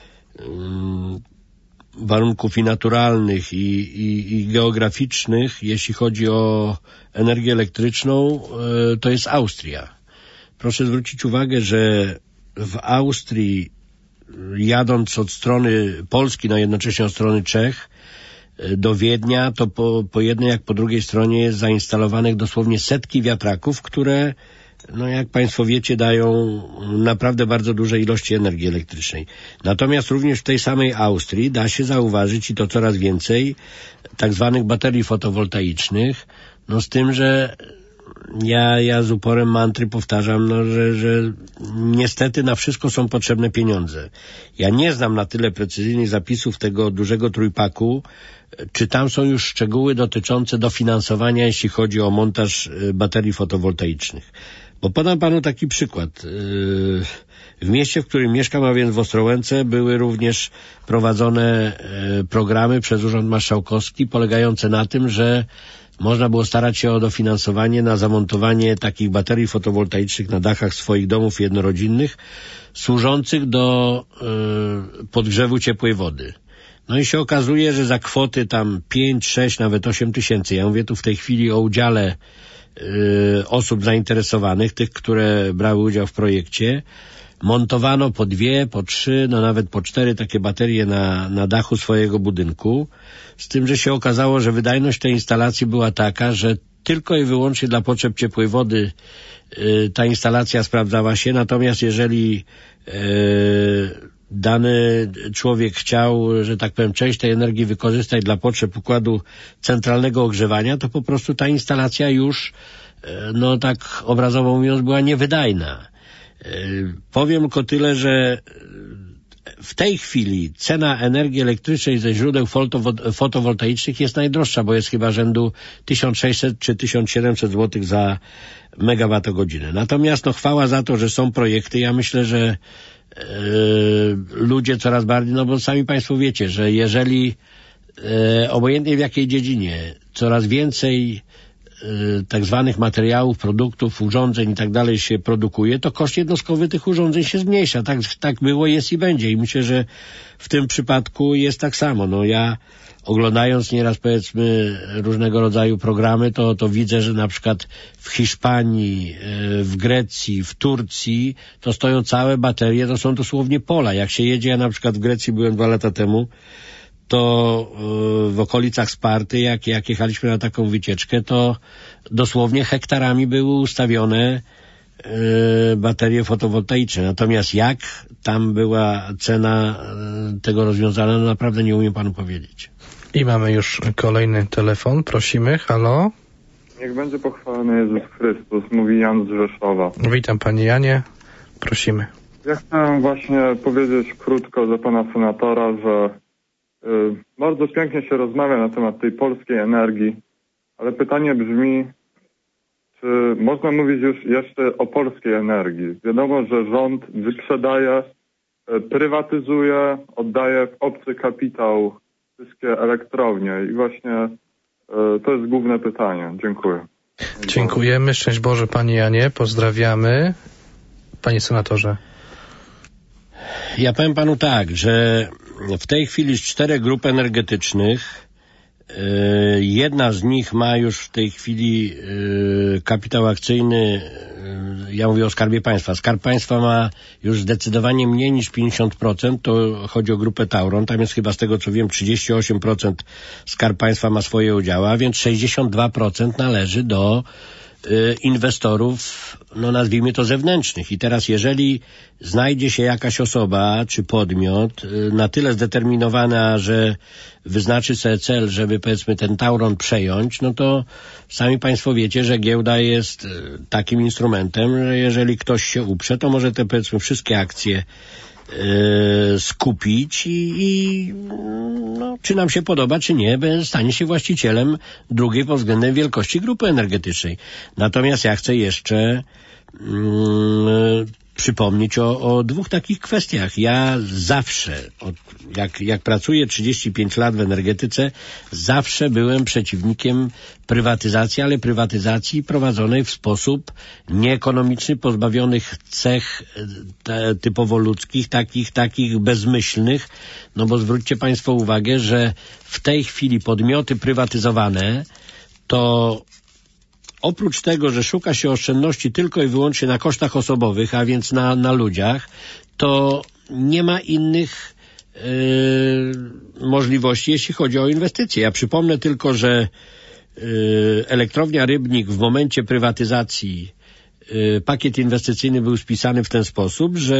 warunków i naturalnych i geograficznych, jeśli chodzi o energię elektryczną, to jest Austria. Proszę zwrócić uwagę, że w Austrii, jadąc od strony Polski, no jednocześnie od strony Czech, do Wiednia, to po jednej jak po drugiej stronie jest zainstalowanych dosłownie setki wiatraków, które, no jak państwo wiecie, dają naprawdę bardzo duże ilości energii elektrycznej. Natomiast również w tej samej Austrii da się zauważyć, i to coraz więcej, tak zwanych baterii fotowoltaicznych, no z tym, że ja z uporem mantry powtarzam, no, że niestety na wszystko są potrzebne pieniądze. Ja nie znam na tyle precyzyjnych zapisów tego dużego trójpaku, czy tam są już szczegóły dotyczące dofinansowania, jeśli chodzi o montaż baterii fotowoltaicznych. Bo podam panu taki przykład. W mieście, w którym mieszkam, a więc w Ostrołęce, były również prowadzone programy przez Urząd Marszałkowski polegające na tym, że można było starać się o dofinansowanie na zamontowanie takich baterii fotowoltaicznych na dachach swoich domów jednorodzinnych, służących do podgrzewu ciepłej wody. No i się okazuje, że za kwoty tam 5, 6, nawet 8 tysięcy, ja mówię tu w tej chwili o udziale osób zainteresowanych, tych, które brały udział w projekcie, montowano po 2, po 3, no nawet po 4 takie baterie na dachu swojego budynku, z tym, że się okazało, że wydajność tej instalacji była taka, że tylko i wyłącznie dla potrzeb ciepłej wody ta instalacja sprawdzała się, natomiast jeżeli dany człowiek chciał, że tak powiem, część tej energii wykorzystać dla potrzeb układu centralnego ogrzewania, to po prostu ta instalacja już, no tak obrazowo mówiąc, była niewydajna. Powiem tylko tyle, że w tej chwili cena energii elektrycznej ze źródeł fotowoltaicznych jest najdroższa, bo jest chyba rzędu 1600 czy 1700 zł za megawattogodzinę. Natomiast no chwała za to, że są projekty. Ja myślę, że ludzie coraz bardziej, no bo sami państwo wiecie, że jeżeli obojętnie w jakiej dziedzinie coraz więcej tak zwanych materiałów, produktów, urządzeń i tak dalej się produkuje, to koszt jednostkowy tych urządzeń się zmniejsza. Tak było, jest i będzie. I myślę, że w tym przypadku jest tak samo. No ja oglądając nieraz powiedzmy różnego rodzaju programy, to widzę, że na przykład w Hiszpanii, w Grecji, w Turcji to stoją całe baterie, to są dosłownie pola. Jak się jedzie, ja na przykład w Grecji byłem 2 lata temu, to w okolicach Sparty, jak jechaliśmy na taką wycieczkę, to dosłownie hektarami były ustawione baterie fotowoltaiczne. Natomiast jak tam była cena tego rozwiązania, no naprawdę nie umiem panu powiedzieć. I mamy już kolejny telefon. Prosimy. Halo? Niech będzie pochwalony Jezus Chrystus, mówi Jan z Rzeszowa. Witam panie Janie. Prosimy. Ja chciałem właśnie powiedzieć krótko do pana senatora, że bardzo pięknie się rozmawia na temat tej polskiej energii, ale pytanie brzmi, czy można mówić już jeszcze o polskiej energii? Wiadomo, że rząd wyprzedaje, prywatyzuje, oddaje w obcy kapitał wszystkie elektrownie i właśnie to jest główne pytanie. Dziękuję. Dziękujemy. Szczęść Boże panie Janie. Pozdrawiamy. Panie senatorze. Ja powiem panu tak, że w tej chwili z 4 grup energetycznych jedna z nich ma już w tej chwili kapitał akcyjny, ja mówię o Skarbie Państwa. Skarb Państwa ma już zdecydowanie mniej niż 50%, to chodzi o grupę Tauron, tam jest chyba z tego co wiem 38% Skarb Państwa ma swoje udziały, a więc 62% należy do inwestorów, no nazwijmy to zewnętrznych. I teraz jeżeli znajdzie się jakaś osoba czy podmiot na tyle zdeterminowana, że wyznaczy sobie cel, żeby powiedzmy ten Tauron przejąć, no to sami państwo wiecie, że giełda jest takim instrumentem, że jeżeli ktoś się uprze, to może te powiedzmy wszystkie akcje skupić i no, czy nam się podoba, czy nie, stanie się właścicielem drugiej pod względem wielkości grupy energetycznej. Natomiast ja chcę jeszcze przypomnieć o dwóch takich kwestiach. Ja zawsze, jak pracuję 35 lat w energetyce, zawsze byłem przeciwnikiem prywatyzacji, ale prywatyzacji prowadzonej w sposób nieekonomiczny, pozbawionych cech typowo ludzkich, takich bezmyślnych, no bo zwróćcie Państwo uwagę, że w tej chwili podmioty prywatyzowane to oprócz tego, że szuka się oszczędności tylko i wyłącznie na kosztach osobowych, a więc na ludziach, to nie ma innych możliwości, jeśli chodzi o inwestycje. Ja przypomnę tylko, że elektrownia Rybnik w momencie prywatyzacji pakiet inwestycyjny był spisany w ten sposób, że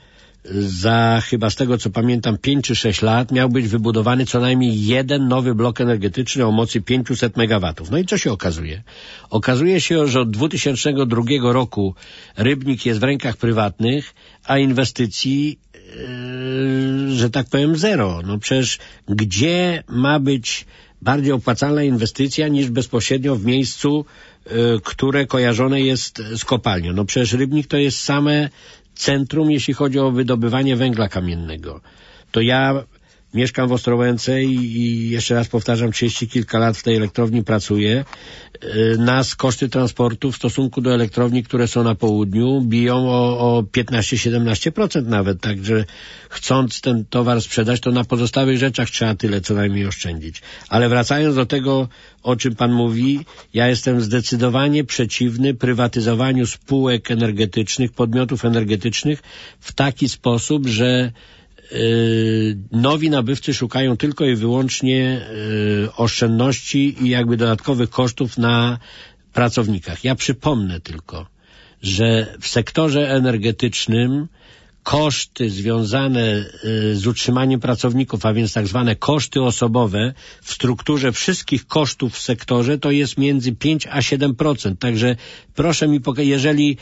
za chyba z tego co pamiętam 5 czy 6 lat miał być wybudowany co najmniej jeden nowy blok energetyczny o mocy 500 MW. No i co się okazuje? Okazuje się, że od 2002 roku Rybnik jest w rękach prywatnych, a inwestycji, że tak powiem, zero. No przecież gdzie ma być bardziej opłacalna inwestycja niż bezpośrednio w miejscu, które kojarzone jest z kopalnią? No przecież Rybnik to jest same centrum, jeśli chodzi o wydobywanie węgla kamiennego. To ja mieszkam w Ostrołęce i jeszcze raz powtarzam, 30 kilka lat w tej elektrowni pracuję. Nas koszty transportu w stosunku do elektrowni, które są na południu, biją o 15-17% nawet. Także chcąc ten towar sprzedać, to na pozostałych rzeczach trzeba tyle co najmniej oszczędzić. Ale wracając do tego, o czym Pan mówi, ja jestem zdecydowanie przeciwny prywatyzowaniu spółek energetycznych, podmiotów energetycznych w taki sposób, że nowi nabywcy szukają tylko i wyłącznie oszczędności i jakby dodatkowych kosztów na pracownikach. Ja przypomnę tylko, że w sektorze energetycznym koszty związane z utrzymaniem pracowników, a więc tak zwane koszty osobowe w strukturze wszystkich kosztów w sektorze to jest między 5 a 7%. Także proszę mi pokazać, jeżeli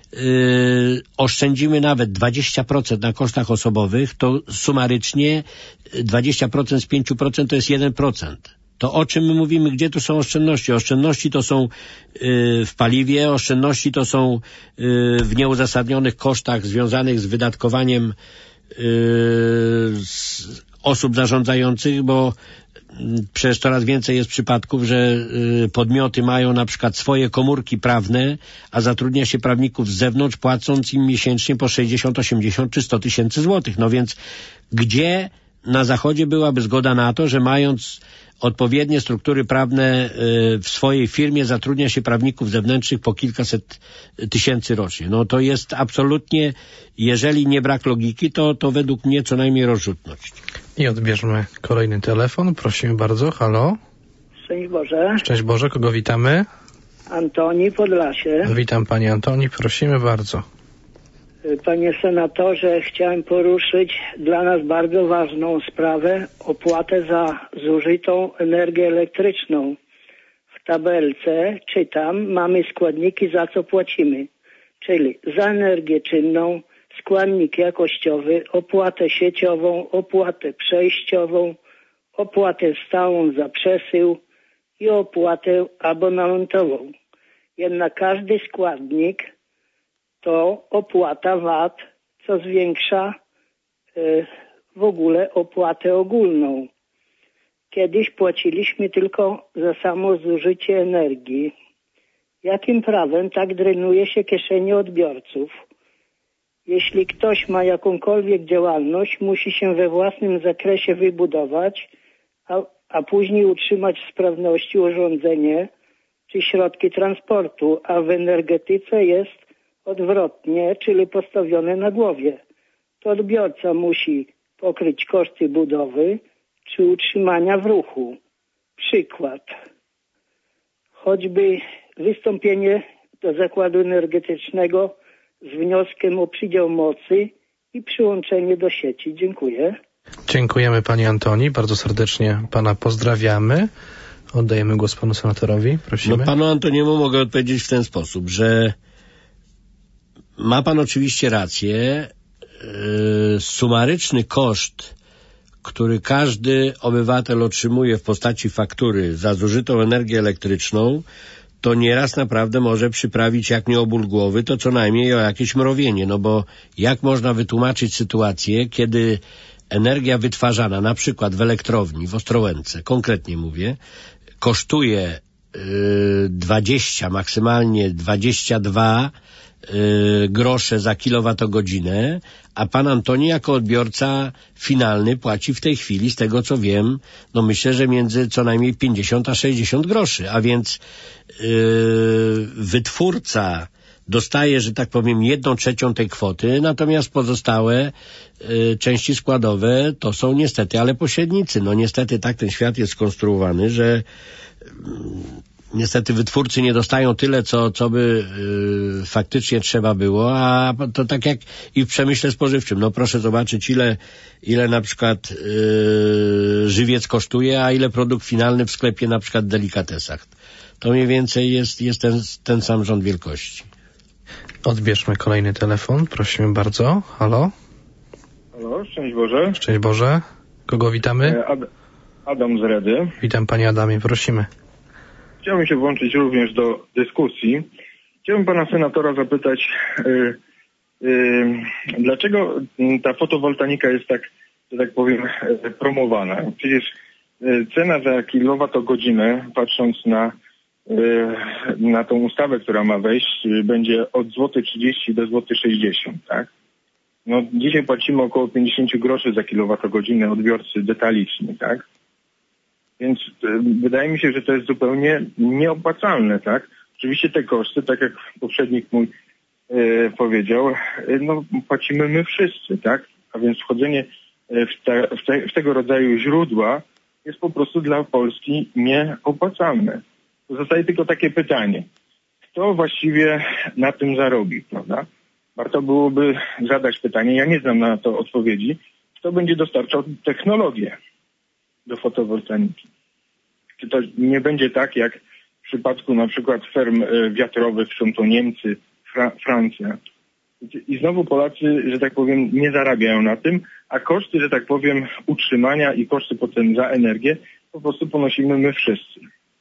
oszczędzimy nawet 20% na kosztach osobowych, to sumarycznie 20% z 5% to jest 1%. To o czym my mówimy? Gdzie tu są oszczędności? Oszczędności to są w paliwie, oszczędności to są w nieuzasadnionych kosztach związanych z wydatkowaniem osób zarządzających, bo przecież coraz więcej jest przypadków, że podmioty mają na przykład swoje komórki prawne, a zatrudnia się prawników z zewnątrz, płacąc im miesięcznie po 60, 80 czy 100 tysięcy złotych. No więc gdzie na Zachodzie byłaby zgoda na to, że mając odpowiednie struktury prawne w swojej firmie zatrudnia się prawników zewnętrznych po kilkaset tysięcy rocznie? No to jest absolutnie, jeżeli nie brak logiki, to według mnie co najmniej rozrzutność. I odbierzmy kolejny telefon. Prosimy bardzo. Halo? Szczęść Boże. Szczęść Boże. Kogo witamy? Antoni, Podlasie. Witam Panie Antoni. Prosimy bardzo. Panie senatorze, chciałem poruszyć dla nas bardzo ważną sprawę, opłatę za zużytą energię elektryczną. W tabelce czytam, mamy składniki, za co płacimy, czyli za energię czynną, składnik jakościowy, opłatę sieciową, opłatę przejściową, opłatę stałą za przesył i opłatę abonamentową. Jednak każdy składnik to opłata VAT, co zwiększa w ogóle opłatę ogólną. Kiedyś płaciliśmy tylko za samo zużycie energii. Jakim prawem tak drenuje się kieszenie odbiorców? Jeśli ktoś ma jakąkolwiek działalność, musi się we własnym zakresie wybudować, a później utrzymać w sprawności urządzenie czy środki transportu, a w energetyce jest odwrotnie, czyli postawione na głowie. To odbiorca musi pokryć koszty budowy czy utrzymania w ruchu. Przykład. Choćby wystąpienie do zakładu energetycznego z wnioskiem o przydział mocy i przyłączenie do sieci. Dziękuję. Dziękujemy Panie Antoni. Bardzo serdecznie Pana pozdrawiamy. Oddajemy głos Panu senatorowi. Prosimy. No Panu Antoniemu mogę odpowiedzieć w ten sposób, że ma Pan oczywiście rację. Sumaryczny koszt, który każdy obywatel otrzymuje w postaci faktury za zużytą energię elektryczną, to nieraz naprawdę może przyprawić jak nie o ból głowy, to co najmniej o jakieś mrowienie. No bo jak można wytłumaczyć sytuację, kiedy energia wytwarzana na przykład w elektrowni w Ostrołęce, konkretnie mówię, kosztuje 20, maksymalnie 22 grosze za kilowatogodzinę, a pan Antoni jako odbiorca finalny płaci w tej chwili, z tego co wiem, no myślę, że między co najmniej 50 a 60 groszy, a więc wytwórca dostaje, że tak powiem, 1/3 tej kwoty, natomiast pozostałe części składowe to są niestety, ale pośrednicy. No niestety tak ten świat jest skonstruowany, że niestety wytwórcy nie dostają tyle, co by faktycznie trzeba było, a to tak jak i w przemyśle spożywczym. No proszę zobaczyć, ile na przykład żywiec kosztuje, a ile produkt finalny w sklepie na przykład w delikatesach. To mniej więcej jest ten sam rząd wielkości. Odbierzmy kolejny telefon, prosimy bardzo. Halo? Halo, szczęść Boże. Szczęść Boże. Kogo witamy? Adam z Redy. Witam panie Adamie, prosimy. Chciałbym się włączyć również do dyskusji. Chciałbym pana senatora zapytać, dlaczego ta fotowoltaika jest tak, że tak powiem, promowana? Przecież cena za kilowatogodzinę, patrząc na tą ustawę, która ma wejść, będzie od złoty 30 do złoty 60, tak? No dzisiaj płacimy około 50 groszy za kilowatogodzinę odbiorcy detaliczni, tak? Więc wydaje mi się, że to jest zupełnie nieopłacalne, tak? Oczywiście te koszty, tak jak poprzednik mój powiedział, no płacimy my wszyscy, tak? A więc wchodzenie w tego rodzaju źródła jest po prostu dla Polski nieopłacalne. Zostaje tylko takie pytanie. Kto właściwie na tym zarobi, prawda? Warto byłoby zadać pytanie, ja nie znam na to odpowiedzi, kto będzie dostarczał technologię do fotowoltaiki. Czy to nie będzie tak, jak w przypadku na przykład ferm wiatrowych, są to Niemcy, Francja. I znowu Polacy, że tak powiem, nie zarabiają na tym, a koszty, że tak powiem, utrzymania i koszty potem za energię po prostu ponosimy my wszyscy.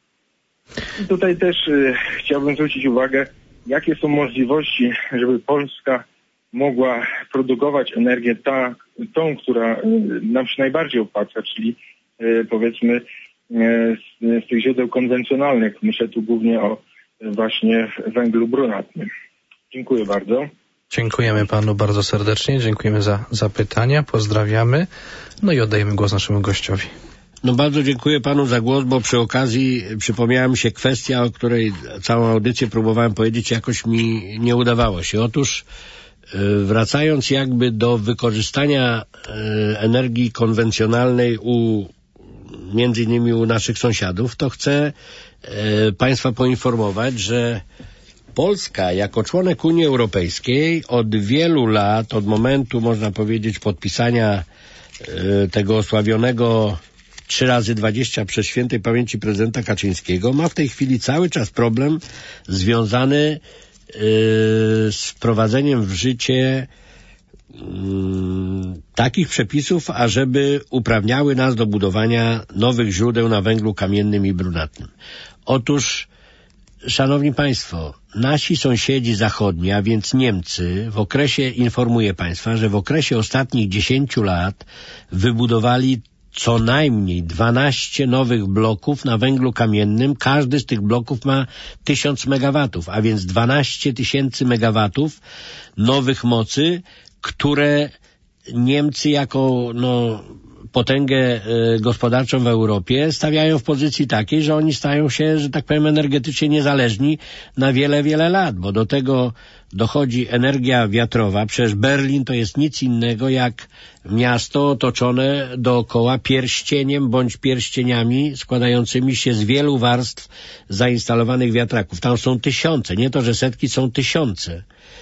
I tutaj też chciałbym zwrócić uwagę, jakie są możliwości, żeby Polska mogła produkować energię tą, która nam się najbardziej opłaca, czyli powiedzmy z tych źródeł konwencjonalnych. Myślę tu głównie o właśnie węglu brunatnym. Dziękuję bardzo. Dziękujemy panu bardzo serdecznie, dziękujemy za pytania, pozdrawiamy, no i oddajemy głos naszemu gościowi. No bardzo dziękuję panu za głos, bo przy okazji przypomniała mi się kwestia, o której całą audycję próbowałem powiedzieć, jakoś mi nie udawało się. Otóż wracając jakby do wykorzystania energii konwencjonalnej między innymi u naszych sąsiadów, to chcę państwa poinformować, że Polska jako członek Unii Europejskiej od wielu lat, od momentu można powiedzieć podpisania tego osławionego 3x20 przez świętej pamięci prezydenta Kaczyńskiego, ma w tej chwili cały czas problem związany z wprowadzeniem w życie takich przepisów, ażeby uprawniały nas do budowania nowych źródeł na węglu kamiennym i brunatnym. Otóż, szanowni państwo, nasi sąsiedzi zachodni, a więc Niemcy, informuję państwa, że w okresie ostatnich 10 lat wybudowali co najmniej 12 nowych bloków na węglu kamiennym. Każdy z tych bloków ma 1000 megawatów, a więc 12 000 megawatów nowych mocy, które Niemcy jako potęgę gospodarczą w Europie stawiają w pozycji takiej, że oni stają się, że tak powiem, energetycznie niezależni na wiele, wiele lat, bo do tego dochodzi energia wiatrowa. Przecież Berlin to jest nic innego jak miasto otoczone dookoła pierścieniem bądź pierścieniami składającymi się z wielu warstw zainstalowanych wiatraków. Tam są tysiące, nie to, że setki, są tysiące.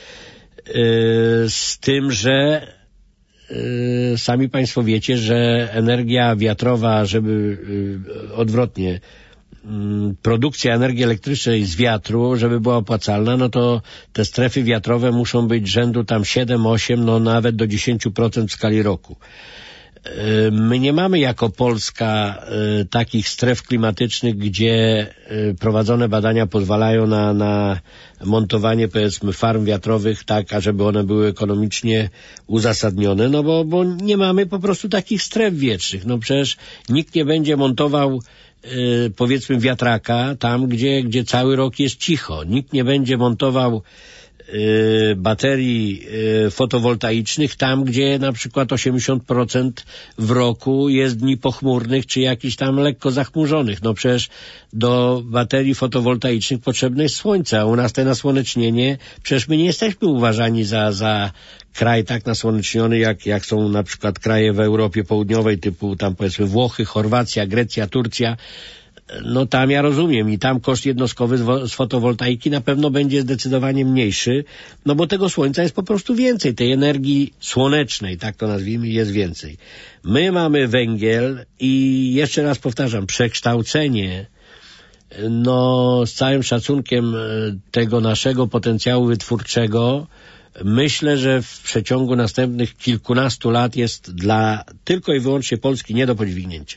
Z tym, że sami państwo wiecie, że energia wiatrowa, żeby odwrotnie, produkcja energii elektrycznej z wiatru, żeby była opłacalna, no to te strefy wiatrowe muszą być rzędu tam 7, 8, no nawet do 10% w skali roku. my nie mamy jako Polska takich stref klimatycznych, gdzie prowadzone badania pozwalają na montowanie, powiedzmy, farm wiatrowych tak, ażeby one były ekonomicznie uzasadnione, no bo nie mamy po prostu takich stref wietrznych. No przecież nikt nie będzie montował powiedzmy wiatraka tam, gdzie cały rok jest cicho. Nikt nie będzie montował baterii fotowoltaicznych tam, gdzie na przykład 80% w roku jest dni pochmurnych, czy jakichś tam lekko zachmurzonych. No przecież do baterii fotowoltaicznych potrzebne jest słońce, a u nas te nasłonecznienie, przecież my nie jesteśmy uważani za kraj tak nasłoneczniony, jak są na przykład kraje w Europie Południowej, typu tam powiedzmy Włochy, Chorwacja, Grecja, Turcja. No tam ja rozumiem i tam koszt jednostkowy z fotowoltaiki na pewno będzie zdecydowanie mniejszy, no bo tego słońca jest po prostu więcej, tej energii słonecznej, tak to nazwijmy, jest więcej. My mamy węgiel i jeszcze raz powtarzam, przekształcenie no z całym szacunkiem tego naszego potencjału wytwórczego, myślę, że w przeciągu następnych kilkunastu lat jest dla tylko i wyłącznie Polski nie do podźwignięcia.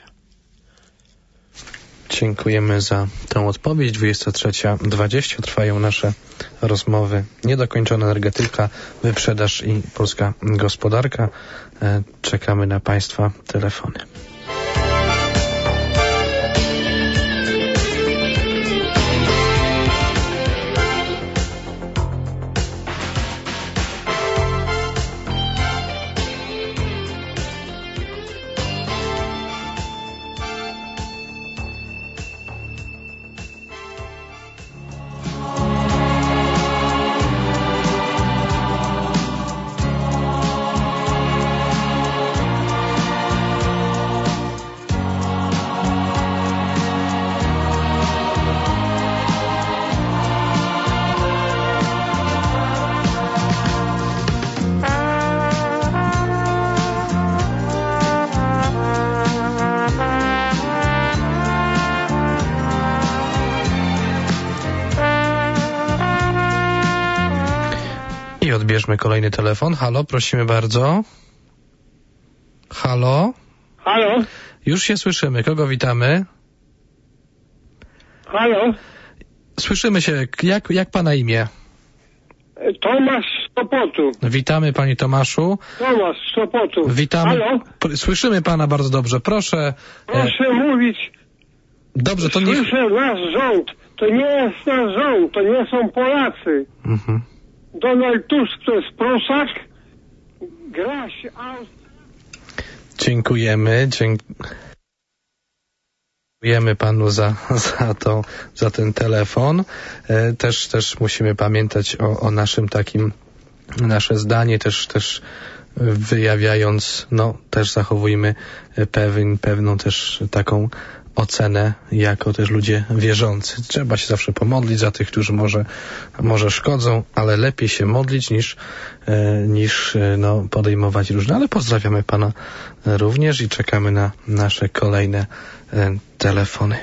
Dziękujemy za tę odpowiedź. 23:20 trwają nasze rozmowy. Niedokończona energetyka, wyprzedaż i polska gospodarka. Czekamy na Państwa telefony. Odbierzmy kolejny telefon. Halo, prosimy bardzo. Halo? Halo? Już się słyszymy. Kogo witamy? Halo? Słyszymy się. Jak pana imię? Tomasz z Sopotu. Witamy, panie Tomaszu. Tomasz z Sopotu. Witamy. Halo? Słyszymy pana bardzo dobrze. Proszę. Proszę mówić. Dobrze, to nie... Słyszę nasz rząd. To nie jest nasz rząd. To nie są Polacy. Mhm. Donald Tusk to jest proszak. Graś Dziękujemy. Dziękujemy panu za ten telefon. Też musimy pamiętać o naszym takim, nasze zdanie też wyjawiając, no też zachowujmy pewną też taką ocenę jako też ludzie wierzący. Trzeba się zawsze pomodlić za tych, którzy może szkodzą, ale lepiej się modlić niż podejmować różne. Ale pozdrawiamy pana również i czekamy na nasze kolejne telefony.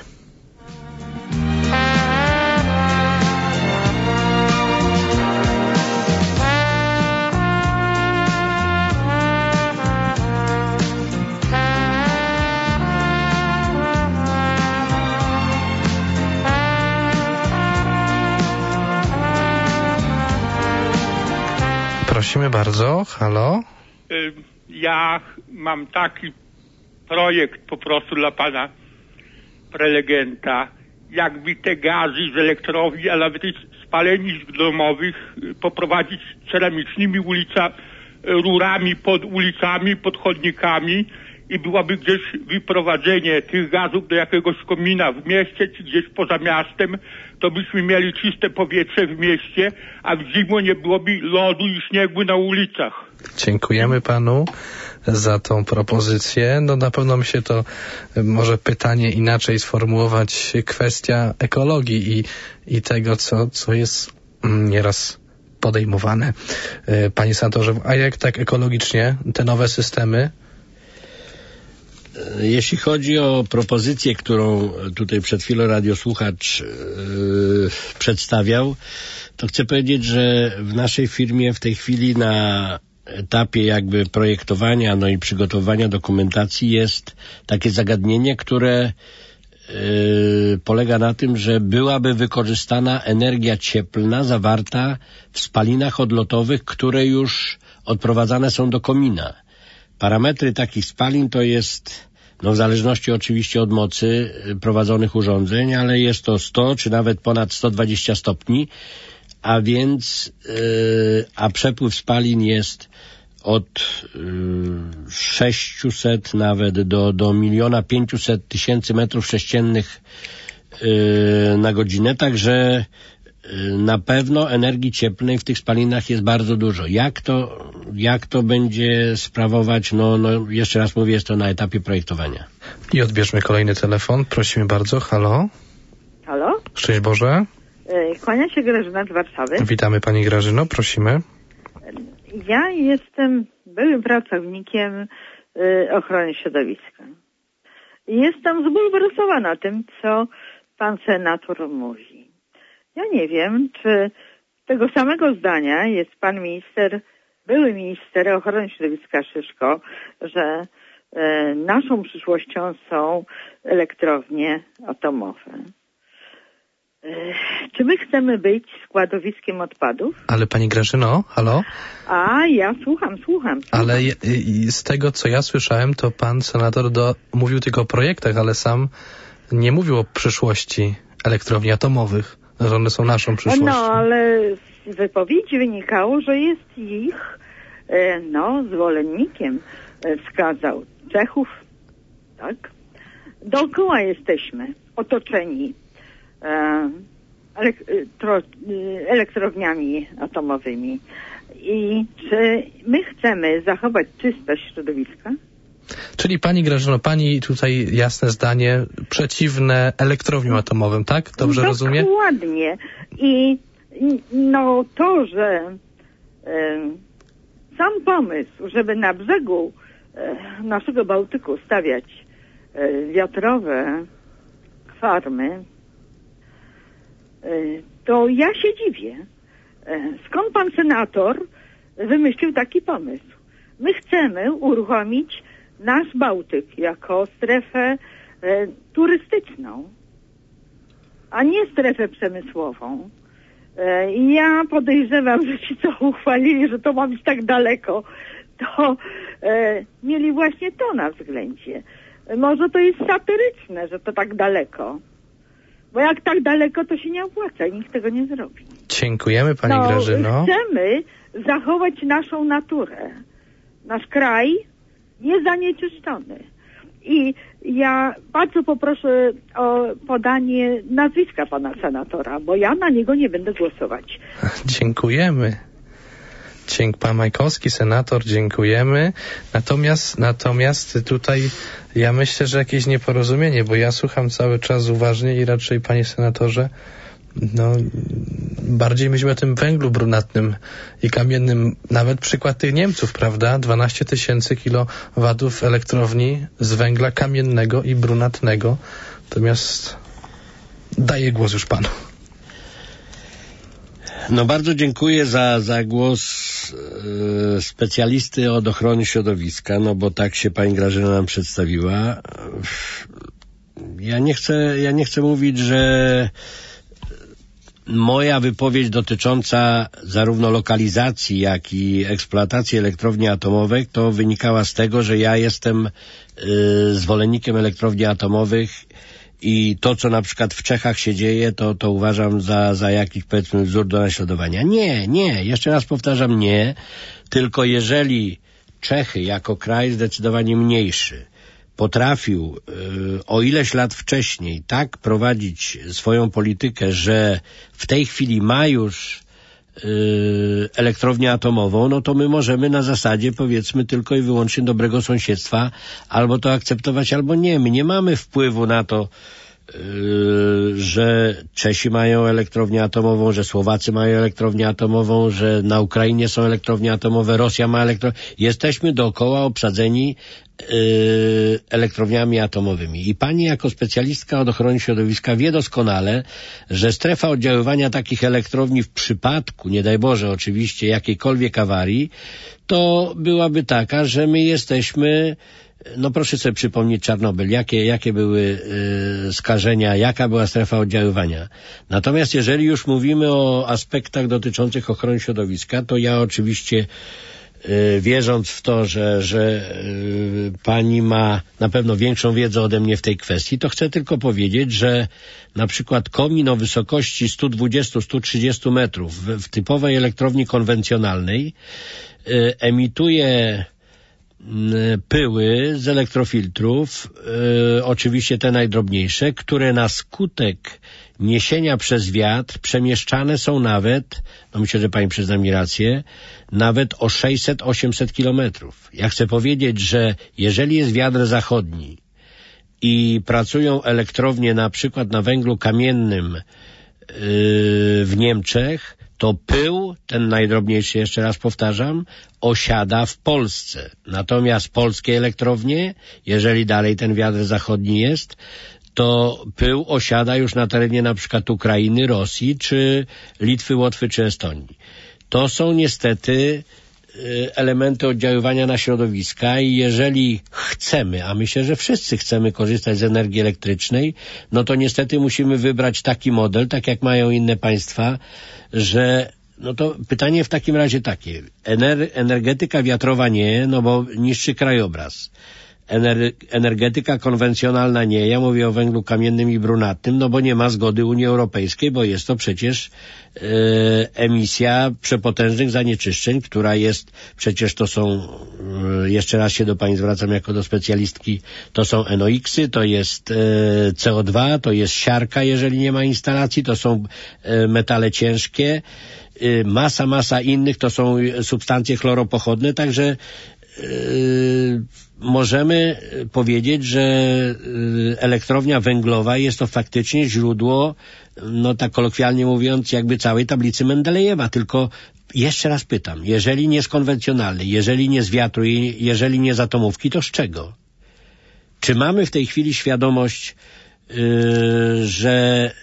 Prosimy bardzo. Halo? Ja mam taki projekt po prostu dla pana prelegenta. Jakby te gazy z elektrowni, a nawet spalenisk domowych poprowadzić ceramicznymi rurami pod ulicami, pod chodnikami i byłoby gdzieś wyprowadzenie tych gazów do jakiegoś komina w mieście czy gdzieś poza miastem, to byśmy mieli czyste powietrze w mieście, a w zimę nie byłoby lodu i śniegu na ulicach. Dziękujemy panu za tą propozycję. No na pewno mi się to może pytanie inaczej sformułować, kwestia ekologii i tego, co jest nieraz podejmowane. Panie senatorze, a jak tak ekologicznie te nowe systemy? Jeśli chodzi o propozycję, którą tutaj przed chwilą radiosłuchacz przedstawiał, to chcę powiedzieć, że w naszej firmie w tej chwili na etapie jakby projektowania, no i przygotowania dokumentacji jest takie zagadnienie, które polega na tym, że byłaby wykorzystana energia cieplna zawarta w spalinach odlotowych, które już odprowadzane są do komina. Parametry takich spalin to jest, no w zależności oczywiście od mocy prowadzonych urządzeń, ale jest to 100 czy nawet ponad 120 stopni, a więc a przepływ spalin jest od 600 nawet do 1 500 000 metrów sześciennych na godzinę, także na pewno energii cieplnej w tych spalinach jest bardzo dużo. Jak to będzie sprawować? No jeszcze raz mówię, jest to na etapie projektowania. I odbierzmy kolejny telefon. Prosimy bardzo. Halo? Halo? Szczęść Boże. Kłania się Grażyna z Warszawy. Witamy Pani Grażyno, prosimy. Ja jestem byłym pracownikiem ochrony środowiska. Jestem zbulwersowana tym, co pan senator mówi. Ja nie wiem, czy tego samego zdania jest pan były minister ochrony środowiska Szyszko, że naszą przyszłością są elektrownie atomowe. Czy my chcemy być składowiskiem odpadów? Ale Pani Grażyno, halo? A, ja słucham. Ale z tego, co ja słyszałem, to pan senator mówił tylko o projektach, ale sam nie mówił o przyszłości elektrowni atomowych, że one są naszą przyszłością. No, ale z wypowiedzi wynikało, że jest ich, zwolennikiem, wskazał Czechów, tak? Dookoła jesteśmy otoczeni elektrowniami atomowymi. I czy my chcemy zachować czystość środowiska? Czyli Pani Grażyno, Pani tutaj jasne zdanie przeciwne elektrowniom atomowym, tak? Dobrze rozumiem? Dokładnie. I to, że sam pomysł, żeby na brzegu naszego Bałtyku stawiać wiatrowe farmy, to ja się dziwię. Skąd pan senator wymyślił taki pomysł? My chcemy uruchomić nasz Bałtyk jako strefę turystyczną, a nie strefę przemysłową. Ja podejrzewam, że ci, co uchwalili, że to ma być tak daleko, to mieli właśnie to na względzie. Może to jest satyryczne, że to tak daleko. Bo jak tak daleko, to się nie opłaca i nikt tego nie zrobi. Dziękujemy Pani Grażyno. Chcemy zachować naszą naturę. Nasz kraj niezanieczyszczony. I ja bardzo poproszę o podanie nazwiska pana senatora, bo ja na niego nie będę głosować. Dziękujemy. Pan Majkowski, senator, dziękujemy. Natomiast tutaj ja myślę, że jakieś nieporozumienie, bo ja słucham cały czas uważnie i raczej, panie senatorze, bardziej myślę o tym węglu brunatnym i kamiennym. Nawet przykład tych Niemców, prawda? 12 000 kilowatów elektrowni z węgla kamiennego i brunatnego. Natomiast daję głos już panu. Bardzo dziękuję za głos specjalisty od ochrony środowiska, bo tak się pani Grażyna nam przedstawiła. Ja nie chcę mówić, że moja wypowiedź dotycząca zarówno lokalizacji, jak i eksploatacji elektrowni atomowych to wynikała z tego, że ja jestem zwolennikiem elektrowni atomowych i to, co na przykład w Czechach się dzieje, to uważam za jakiś, powiedzmy, wzór do naśladowania. Nie, jeszcze raz powtarzam, nie, tylko jeżeli Czechy jako kraj zdecydowanie mniejszy potrafił o ileś lat wcześniej tak prowadzić swoją politykę, że w tej chwili ma już elektrownię atomową, to my możemy na zasadzie, powiedzmy, tylko i wyłącznie dobrego sąsiedztwa albo to akceptować, albo nie. My nie mamy wpływu na to, że Czesi mają elektrownię atomową, że Słowacy mają elektrownię atomową, że na Ukrainie są elektrownie atomowe, Rosja ma elektrownię. Jesteśmy dookoła obsadzeni elektrowniami atomowymi. I pani jako specjalistka od ochrony środowiska wie doskonale, że strefa oddziaływania takich elektrowni w przypadku, nie daj Boże oczywiście, jakiejkolwiek awarii, to byłaby taka, że my jesteśmy, no proszę sobie przypomnieć Czarnobyl, jakie były skażenia, jaka była strefa oddziaływania. Natomiast jeżeli już mówimy o aspektach dotyczących ochrony środowiska, to ja oczywiście wierząc w to, że pani ma na pewno większą wiedzę ode mnie w tej kwestii, to chcę tylko powiedzieć, że na przykład komin o wysokości 120-130 metrów w typowej elektrowni konwencjonalnej emituje pyły z elektrofiltrów, oczywiście te najdrobniejsze, które na skutek niesienia przez wiatr przemieszczane są nawet, no myślę, że pani przyzna mi rację, nawet o 600-800 kilometrów. Ja chcę powiedzieć, że jeżeli jest wiatr zachodni i pracują elektrownie na przykład na węglu kamiennym w Niemczech, to pył, ten najdrobniejszy, jeszcze raz powtarzam, osiada w Polsce. Natomiast polskie elektrownie, jeżeli dalej ten wiatr zachodni jest, to pył osiada już na terenie na przykład Ukrainy, Rosji, czy Litwy, Łotwy, czy Estonii. To są niestety elementy oddziaływania na środowiska i jeżeli chcemy, a myślę, że wszyscy chcemy korzystać z energii elektrycznej, no to niestety musimy wybrać taki model, tak jak mają inne państwa, że no to pytanie w takim razie takie. Energetyka wiatrowa nie, no bo niszczy krajobraz. Energetyka konwencjonalna nie, ja mówię o węglu kamiennym i brunatnym, no bo nie ma zgody Unii Europejskiej, bo jest to przecież emisja przepotężnych zanieczyszczeń, która jest, przecież to są, jeszcze raz się do pani zwracam jako do specjalistki, to są NOx-y, to jest CO2, to jest siarka, jeżeli nie ma instalacji, to są metale ciężkie, masa innych, to są substancje chloropochodne, także możemy powiedzieć, że elektrownia węglowa jest to faktycznie źródło, no tak kolokwialnie mówiąc, jakby całej tablicy Mendelejewa, tylko jeszcze raz pytam, jeżeli nie z konwencjonalnej, jeżeli nie z wiatru i jeżeli nie z atomówki, to z czego? Czy mamy w tej chwili świadomość, że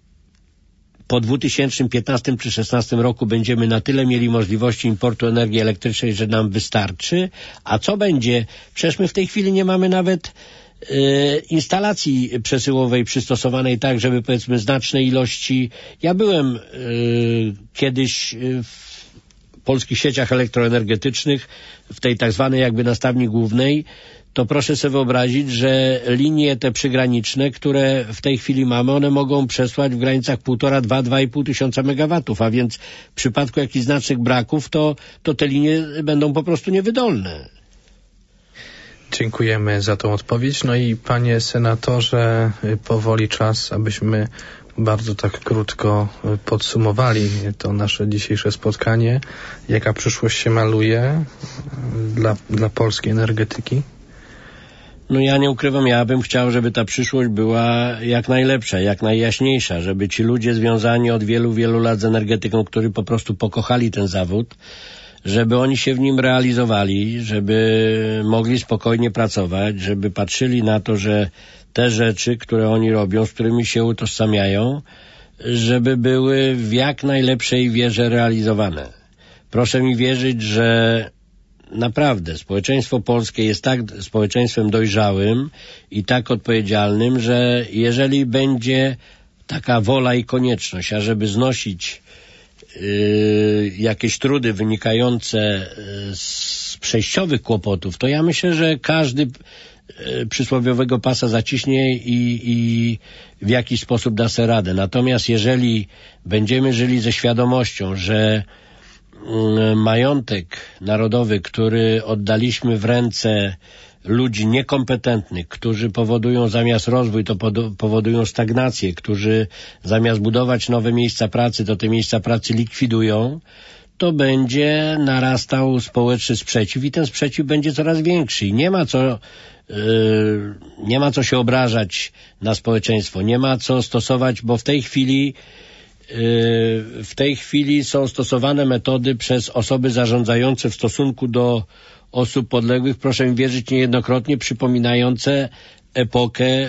po 2015 czy 2016 roku będziemy na tyle mieli możliwości importu energii elektrycznej, że nam wystarczy? A co będzie? Przecież my w tej chwili nie mamy nawet instalacji przesyłowej przystosowanej tak, żeby powiedzmy znaczne ilości... Ja byłem kiedyś w polskich sieciach elektroenergetycznych, w tej tak zwanej jakby nastawni głównej, to proszę sobie wyobrazić, że linie te przygraniczne, które w tej chwili mamy, one mogą przesłać w granicach 1,5–2,5 tysiąca megawatów, a więc w przypadku jakichś znacznych braków, to te linie będą po prostu niewydolne. Dziękujemy za tą odpowiedź. No i panie senatorze, powoli czas, abyśmy bardzo tak krótko podsumowali to nasze dzisiejsze spotkanie. Jaka przyszłość się maluje dla polskiej energetyki? No ja nie ukrywam, ja bym chciał, żeby ta przyszłość była jak najlepsza, jak najjaśniejsza, żeby ci ludzie związani od wielu lat z energetyką, którzy po prostu pokochali ten zawód, żeby oni się w nim realizowali, żeby mogli spokojnie pracować, żeby patrzyli na to, że te rzeczy, które oni robią, z którymi się utożsamiają, żeby były w jak najlepszej wierze realizowane. Proszę mi wierzyć, że naprawdę społeczeństwo polskie jest tak społeczeństwem dojrzałym i tak odpowiedzialnym, że jeżeli będzie taka wola i konieczność, ażeby znosić jakieś trudy wynikające z przejściowych kłopotów, to ja myślę, że każdy przysłowiowego pasa zaciśnie i w jakiś sposób da sobie radę. Natomiast jeżeli będziemy żyli ze świadomością, że majątek narodowy, który oddaliśmy w ręce ludzi niekompetentnych, którzy powodują zamiast rozwój, to powodują stagnację, którzy zamiast budować nowe miejsca pracy, to te miejsca pracy likwidują, to będzie narastał społeczny sprzeciw i ten sprzeciw będzie coraz większy. I nie ma co się obrażać na społeczeństwo, nie ma co stosować, bo w tej chwili są stosowane metody przez osoby zarządzające w stosunku do osób podległych, proszę mi wierzyć, niejednokrotnie przypominające epokę,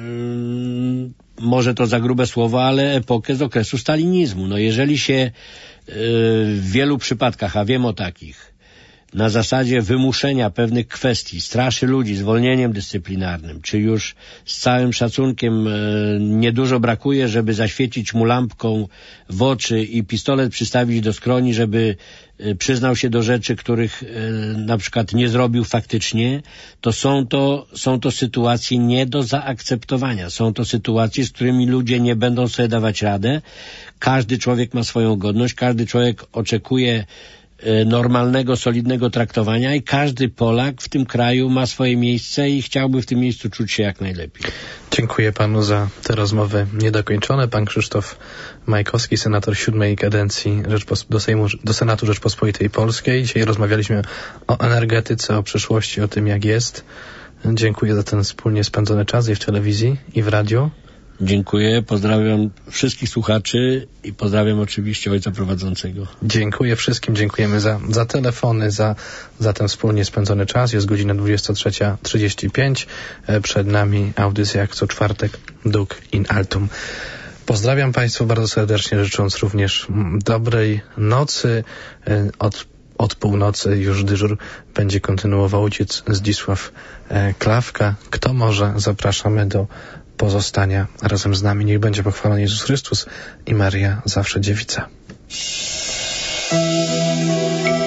może to za grube słowo, ale epokę z okresu stalinizmu. No jeżeli się w wielu przypadkach, a wiem o takich, na zasadzie wymuszenia pewnych kwestii straszy ludzi zwolnieniem dyscyplinarnym, czy już z całym szacunkiem niedużo brakuje, żeby zaświecić mu lampką w oczy i pistolet przystawić do skroni, żeby przyznał się do rzeczy, których na przykład nie zrobił faktycznie, to są to sytuacje nie do zaakceptowania. Są to sytuacje, z którymi ludzie nie będą sobie dawać radę. Każdy człowiek ma swoją godność, każdy człowiek oczekuje normalnego, solidnego traktowania i każdy Polak w tym kraju ma swoje miejsce i chciałby w tym miejscu czuć się jak najlepiej. Dziękuję panu za te rozmowy niedokończone. Pan Krzysztof Majkowski, senator 7. kadencji do Senatu Rzeczpospolitej Polskiej. Dzisiaj rozmawialiśmy o energetyce, o przyszłości, o tym jak jest. Dziękuję za ten wspólnie spędzony czas i w telewizji, i w radiu. Dziękuję, pozdrawiam wszystkich słuchaczy i pozdrawiam oczywiście ojca prowadzącego. Dziękuję wszystkim, dziękujemy za telefony, za ten wspólnie spędzony czas. Jest godzina 23:35. Przed nami audycja jak co czwartek Duc in Altum. Pozdrawiam Państwa bardzo serdecznie, życząc również dobrej nocy. Od północy już dyżur będzie kontynuował ojciec Zdzisław Klawka. Kto może, zapraszamy do pozostania razem z nami. Niech będzie pochwalony Jezus Chrystus i Maria zawsze dziewica.